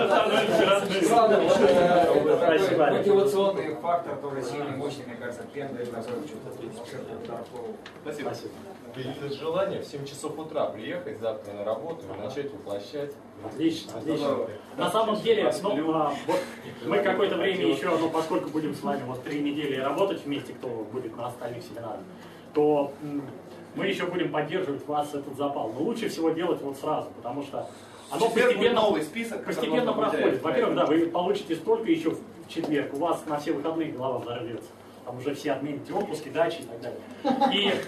Speaker 16: Такой мотивационный фактор тоже сильный, мощный, мне кажется, пендель, который что-то волшебное удар.
Speaker 2: Спасибо.
Speaker 15: Появилось желание в 7 часов утра приехать завтра на работу и начать воплощать.
Speaker 1: Отлично, отлично. На самом деле, вот мы какое-то время еще, поскольку будем с вами вот 3 недели работать вместе, кто будет на остальных семинарах, то мы еще будем поддерживать вас этот запал. Но лучше всего делать вот сразу, потому что оно постепенно проходит. Во-первых, да, вы получите столько еще в четверг, у вас на все выходные голова взорвется. Там уже все отмените отпуски, дачи и так далее.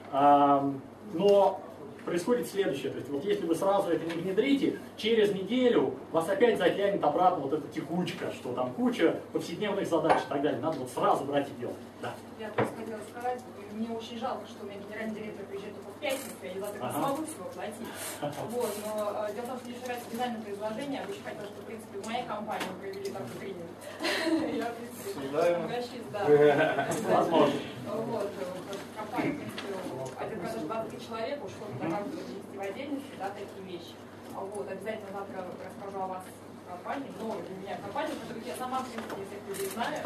Speaker 1: Но происходит следующее. То есть вот если вы сразу это не внедрите, через неделю вас опять затянет обратно вот эта текучка, что там куча повседневных задач и так далее. Надо вот сразу брать и делать. Да.
Speaker 5: Я просто хотела сказать, мне очень жалко, что у меня генеральный директор приезжает только в пятницу, я завтра не смогу всего платить. Вот, но дело в том, что мне нравится дизайн предложения, я очень хотела, чтобы, в принципе, в моей компании провели такой тренинг. Я, в принципе, обращаюсь, да.
Speaker 1: Возможно.
Speaker 5: Вот, компания, в принципе, один продаж 23 человека, уж что-то доказывает в отдельности, да, такие вещи. Вот, обязательно завтра расскажу о вас в компании, новой для меня компании, которых я сама, в принципе, всех людей знаю.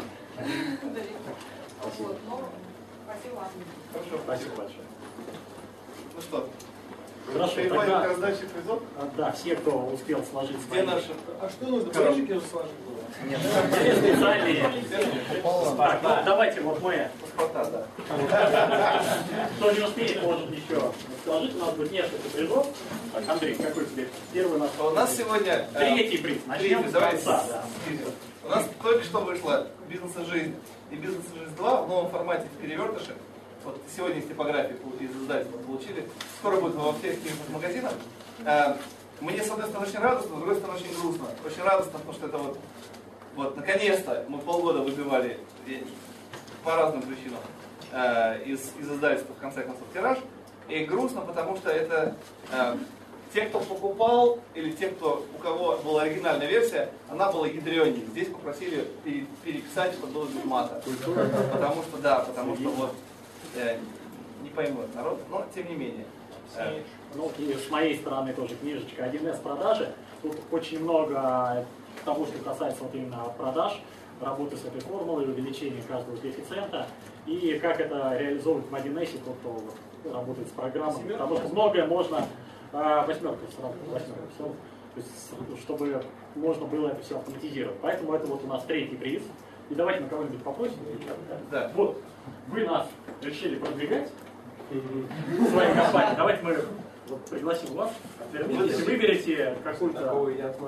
Speaker 5: Вот, но спасибо вам.
Speaker 2: Хорошо,
Speaker 1: спасибо большое.
Speaker 2: Ну что,
Speaker 1: хорошо,
Speaker 2: тогда раздачи призов?
Speaker 1: Да, все, кто успел сложить.
Speaker 2: Где наши?
Speaker 14: А что нужно? Плечики же сложить было?
Speaker 1: Нет, все специальные. Так, давайте вот мы.
Speaker 2: Паспорта, да.
Speaker 1: Кто не успеет, может еще сложить. У нас будет несколько призов. Так, Андрей, какой тебе первый у нас?
Speaker 2: У нас сегодня
Speaker 1: третий приз. Начнем с конца. Да.
Speaker 2: У нас только что вышла «Бизнес и жизнь» и «Бизнес и жизнь 2» в новом формате в перевертыше. Вот сегодня из типографии из издательства получили. Скоро будет во всех магазинах. Мне, с одной стороны, очень радостно, с другой стороны, очень грустно. Очень радостно, потому что это вот наконец-то мы полгода выбивали по разным причинам из издательства, в конце концов, тираж. И грустно, потому что это те, кто покупал, или те, у кого была оригинальная версия, она была ядреней. Здесь попросили переписать, чтобы было без мата. Потому что вот не поймет народ, но тем не менее.
Speaker 1: Ну и с моей стороны тоже книжечка 1С продажи. Тут очень много того, что касается вот именно продаж, работы с этой формулой, увеличения каждого коэффициента и как это реализовывать в 1С, тот, кто работает с программой. Потому что многое можно... Восьмерка сразу, то есть, чтобы можно было это все автоматизировать. Поэтому это вот у нас третий приз. И давайте мы кого-нибудь попросим.
Speaker 2: Да.
Speaker 1: Вот, вы нас решили продвигать в своей компании. Давайте мы вот пригласим вас. Если выберете какую-то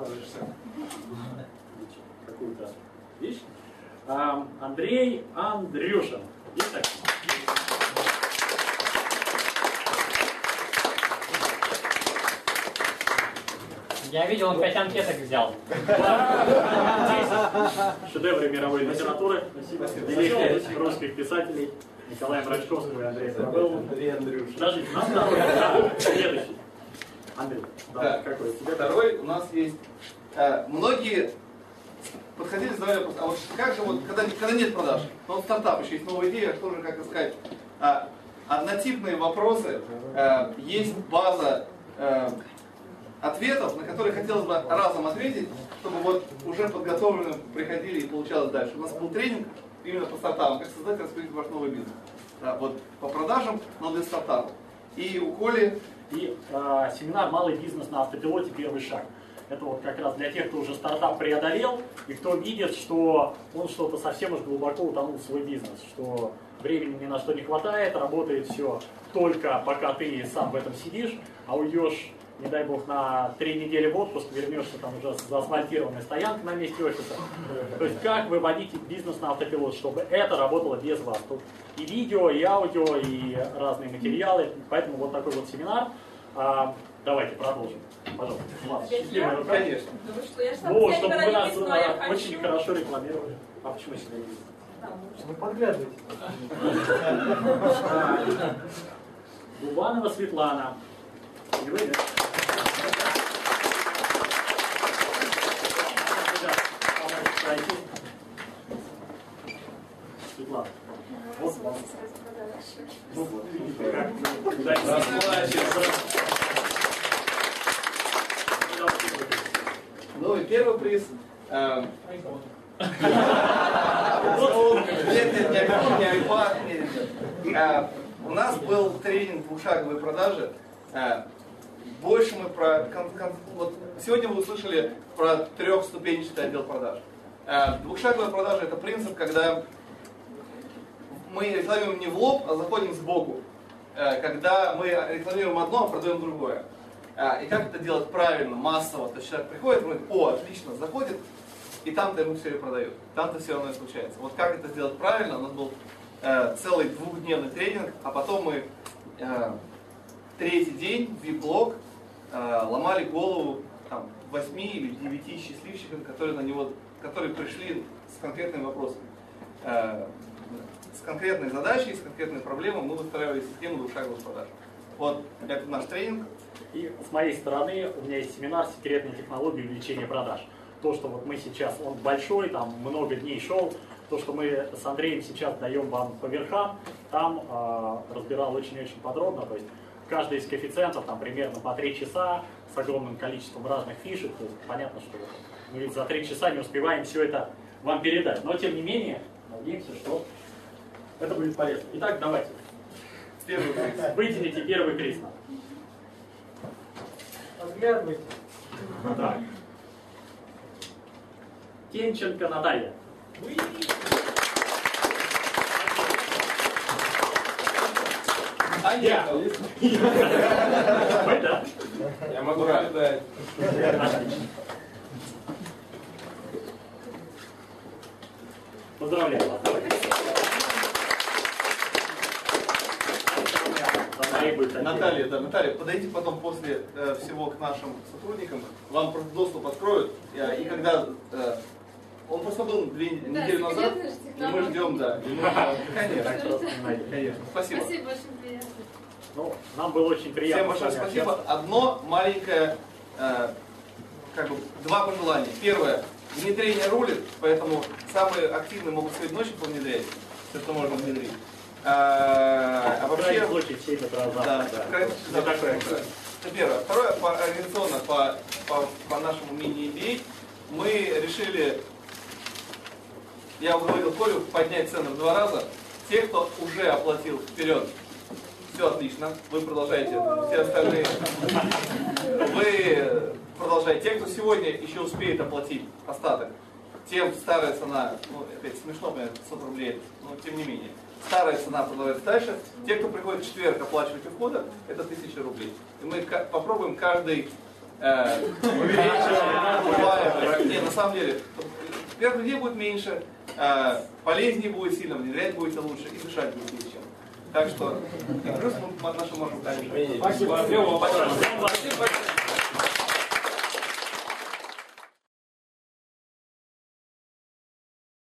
Speaker 1: вещь. Андрей Андрюшин. Итак.
Speaker 17: Я видел, он 5 анкеток взял.
Speaker 1: Шедевры мировой литературы. Великих русских писателей Николая Мрачковского и Андрея Фрабеллова.
Speaker 2: Андрей Андрюшин.
Speaker 1: Даже следующий. Андрей,
Speaker 2: да.
Speaker 1: Какой?
Speaker 2: Второй у нас есть. Многие подходили, задавали вопрос, а вот как же вот, когда нет продаж, но стартап, еще есть новая идея, что же, как искать. Однотипные вопросы, есть база ответов, на которые хотелось бы разом ответить, чтобы вот уже подготовленным приходили и получалось дальше. У нас был тренинг именно по стартапам, как создать и раскрыть ваш новый бизнес. Да, вот по продажам, но для стартапов. И у Коли...
Speaker 1: И семинар «Малый бизнес на автопилоте. Первый шаг». Это вот как раз для тех, кто уже стартап преодолел, и кто видит, что он что-то совсем уж глубоко утонул в свой бизнес, что времени ни на что не хватает, работает все только пока ты сам в этом сидишь, а уйдешь, не дай бог, на 3 недели в отпуск, вернешься там уже с заасфальтированной стоянкой на месте офиса. То есть как выводить бизнес на автопилот, чтобы это работало без вас. Тут и видео, и аудио, и разные материалы. Поэтому вот такой вот семинар. Давайте продолжим. Пожалуйста.
Speaker 2: Конечно.
Speaker 1: Ну, чтобы вы нас очень хорошо рекламировали. А почему себя не видите?
Speaker 9: Вы подглядываете.
Speaker 1: Дубанова Светлана. И вы, да? Светлана. Вот вам. Ну вот, видите, как.
Speaker 2: Ну и первый приз. У нас был тренинг двухшаговой продажи. Больше мы про... Вот сегодня вы услышали про трехступенчатый отдел продаж. Двухшаговая продажа — это принцип, когда мы рекламируем не в лоб, а заходим сбоку. Когда мы рекламируем одно, а продаем другое. И как это делать правильно, массово? То есть человек приходит, говорит: о, отлично, заходит, и там-то ему все и продают. Там-то все равно и случается. Вот как это сделать правильно? У нас был целый двухдневный тренинг, а потом мы третий день, VIP-блог, ломали голову там 8 или 9 счастливчикам, которые пришли с конкретными вопросами. С конкретной задачей, с конкретной проблемой мы выстраивали систему двухшаговых продаж. Вот это наш тренинг.
Speaker 1: И с моей стороны у меня есть семинар «Секретные технологии увеличения продаж». То, что вот мы сейчас, он большой, там много дней шел, то, что мы с Андреем сейчас даем вам по верхам, там разбирал очень-очень подробно. То есть каждый из коэффициентов там примерно по 3 часа с огромным количеством разных фишек. То есть понятно, что мы ведь за 3 часа не успеваем все это вам передать. Но тем не менее, надеемся, что это будет полезно. Итак, давайте.
Speaker 2: Первый приз.
Speaker 1: Вытяните первый приз.
Speaker 9: Подглядывайте.
Speaker 1: Так. Тенченко Наталья.
Speaker 2: А я?
Speaker 1: Вы, да?
Speaker 15: Я могу наблюдать.
Speaker 1: Отлично. Поздравляю вас.
Speaker 2: Наталья, подойдите потом после всего к нашим сотрудникам, вам просто доступ откроют, и когда он просто был 2 недели назад, и мы ждем, да. Конечно. Спасибо.
Speaker 12: Спасибо, очень приятно.
Speaker 1: Ну, нам было очень приятно.
Speaker 2: Всем большое спасибо. Одно маленькое, два пожелания. Первое. Внедрение рулит, поэтому самые активные могут сегодня ночью повнедрять. Все, что можно внедрить. А вообще... Да. Это первое. Второе, организационно, по нашему мини-MBA, мы решили, я уговорил Колю поднять цены в 2 раза. Те, кто уже оплатил вперед, все отлично, вы продолжаете. Все остальные, вы продолжаете. Те, кто сегодня еще успеет оплатить остаток, тем старая цена, опять смешно, 100 рублей, но тем не менее. Старая цена продавается дальше. Те, кто приходит в четверг оплачивать у входа, это 1000 рублей. И мы попробуем каждый не, на самом деле, первых людей будет меньше, полезнее будет сильно, внедрять будете лучше и дышать будет легче. Так что, и плюс мы наши можем дальше.
Speaker 1: Спасибо.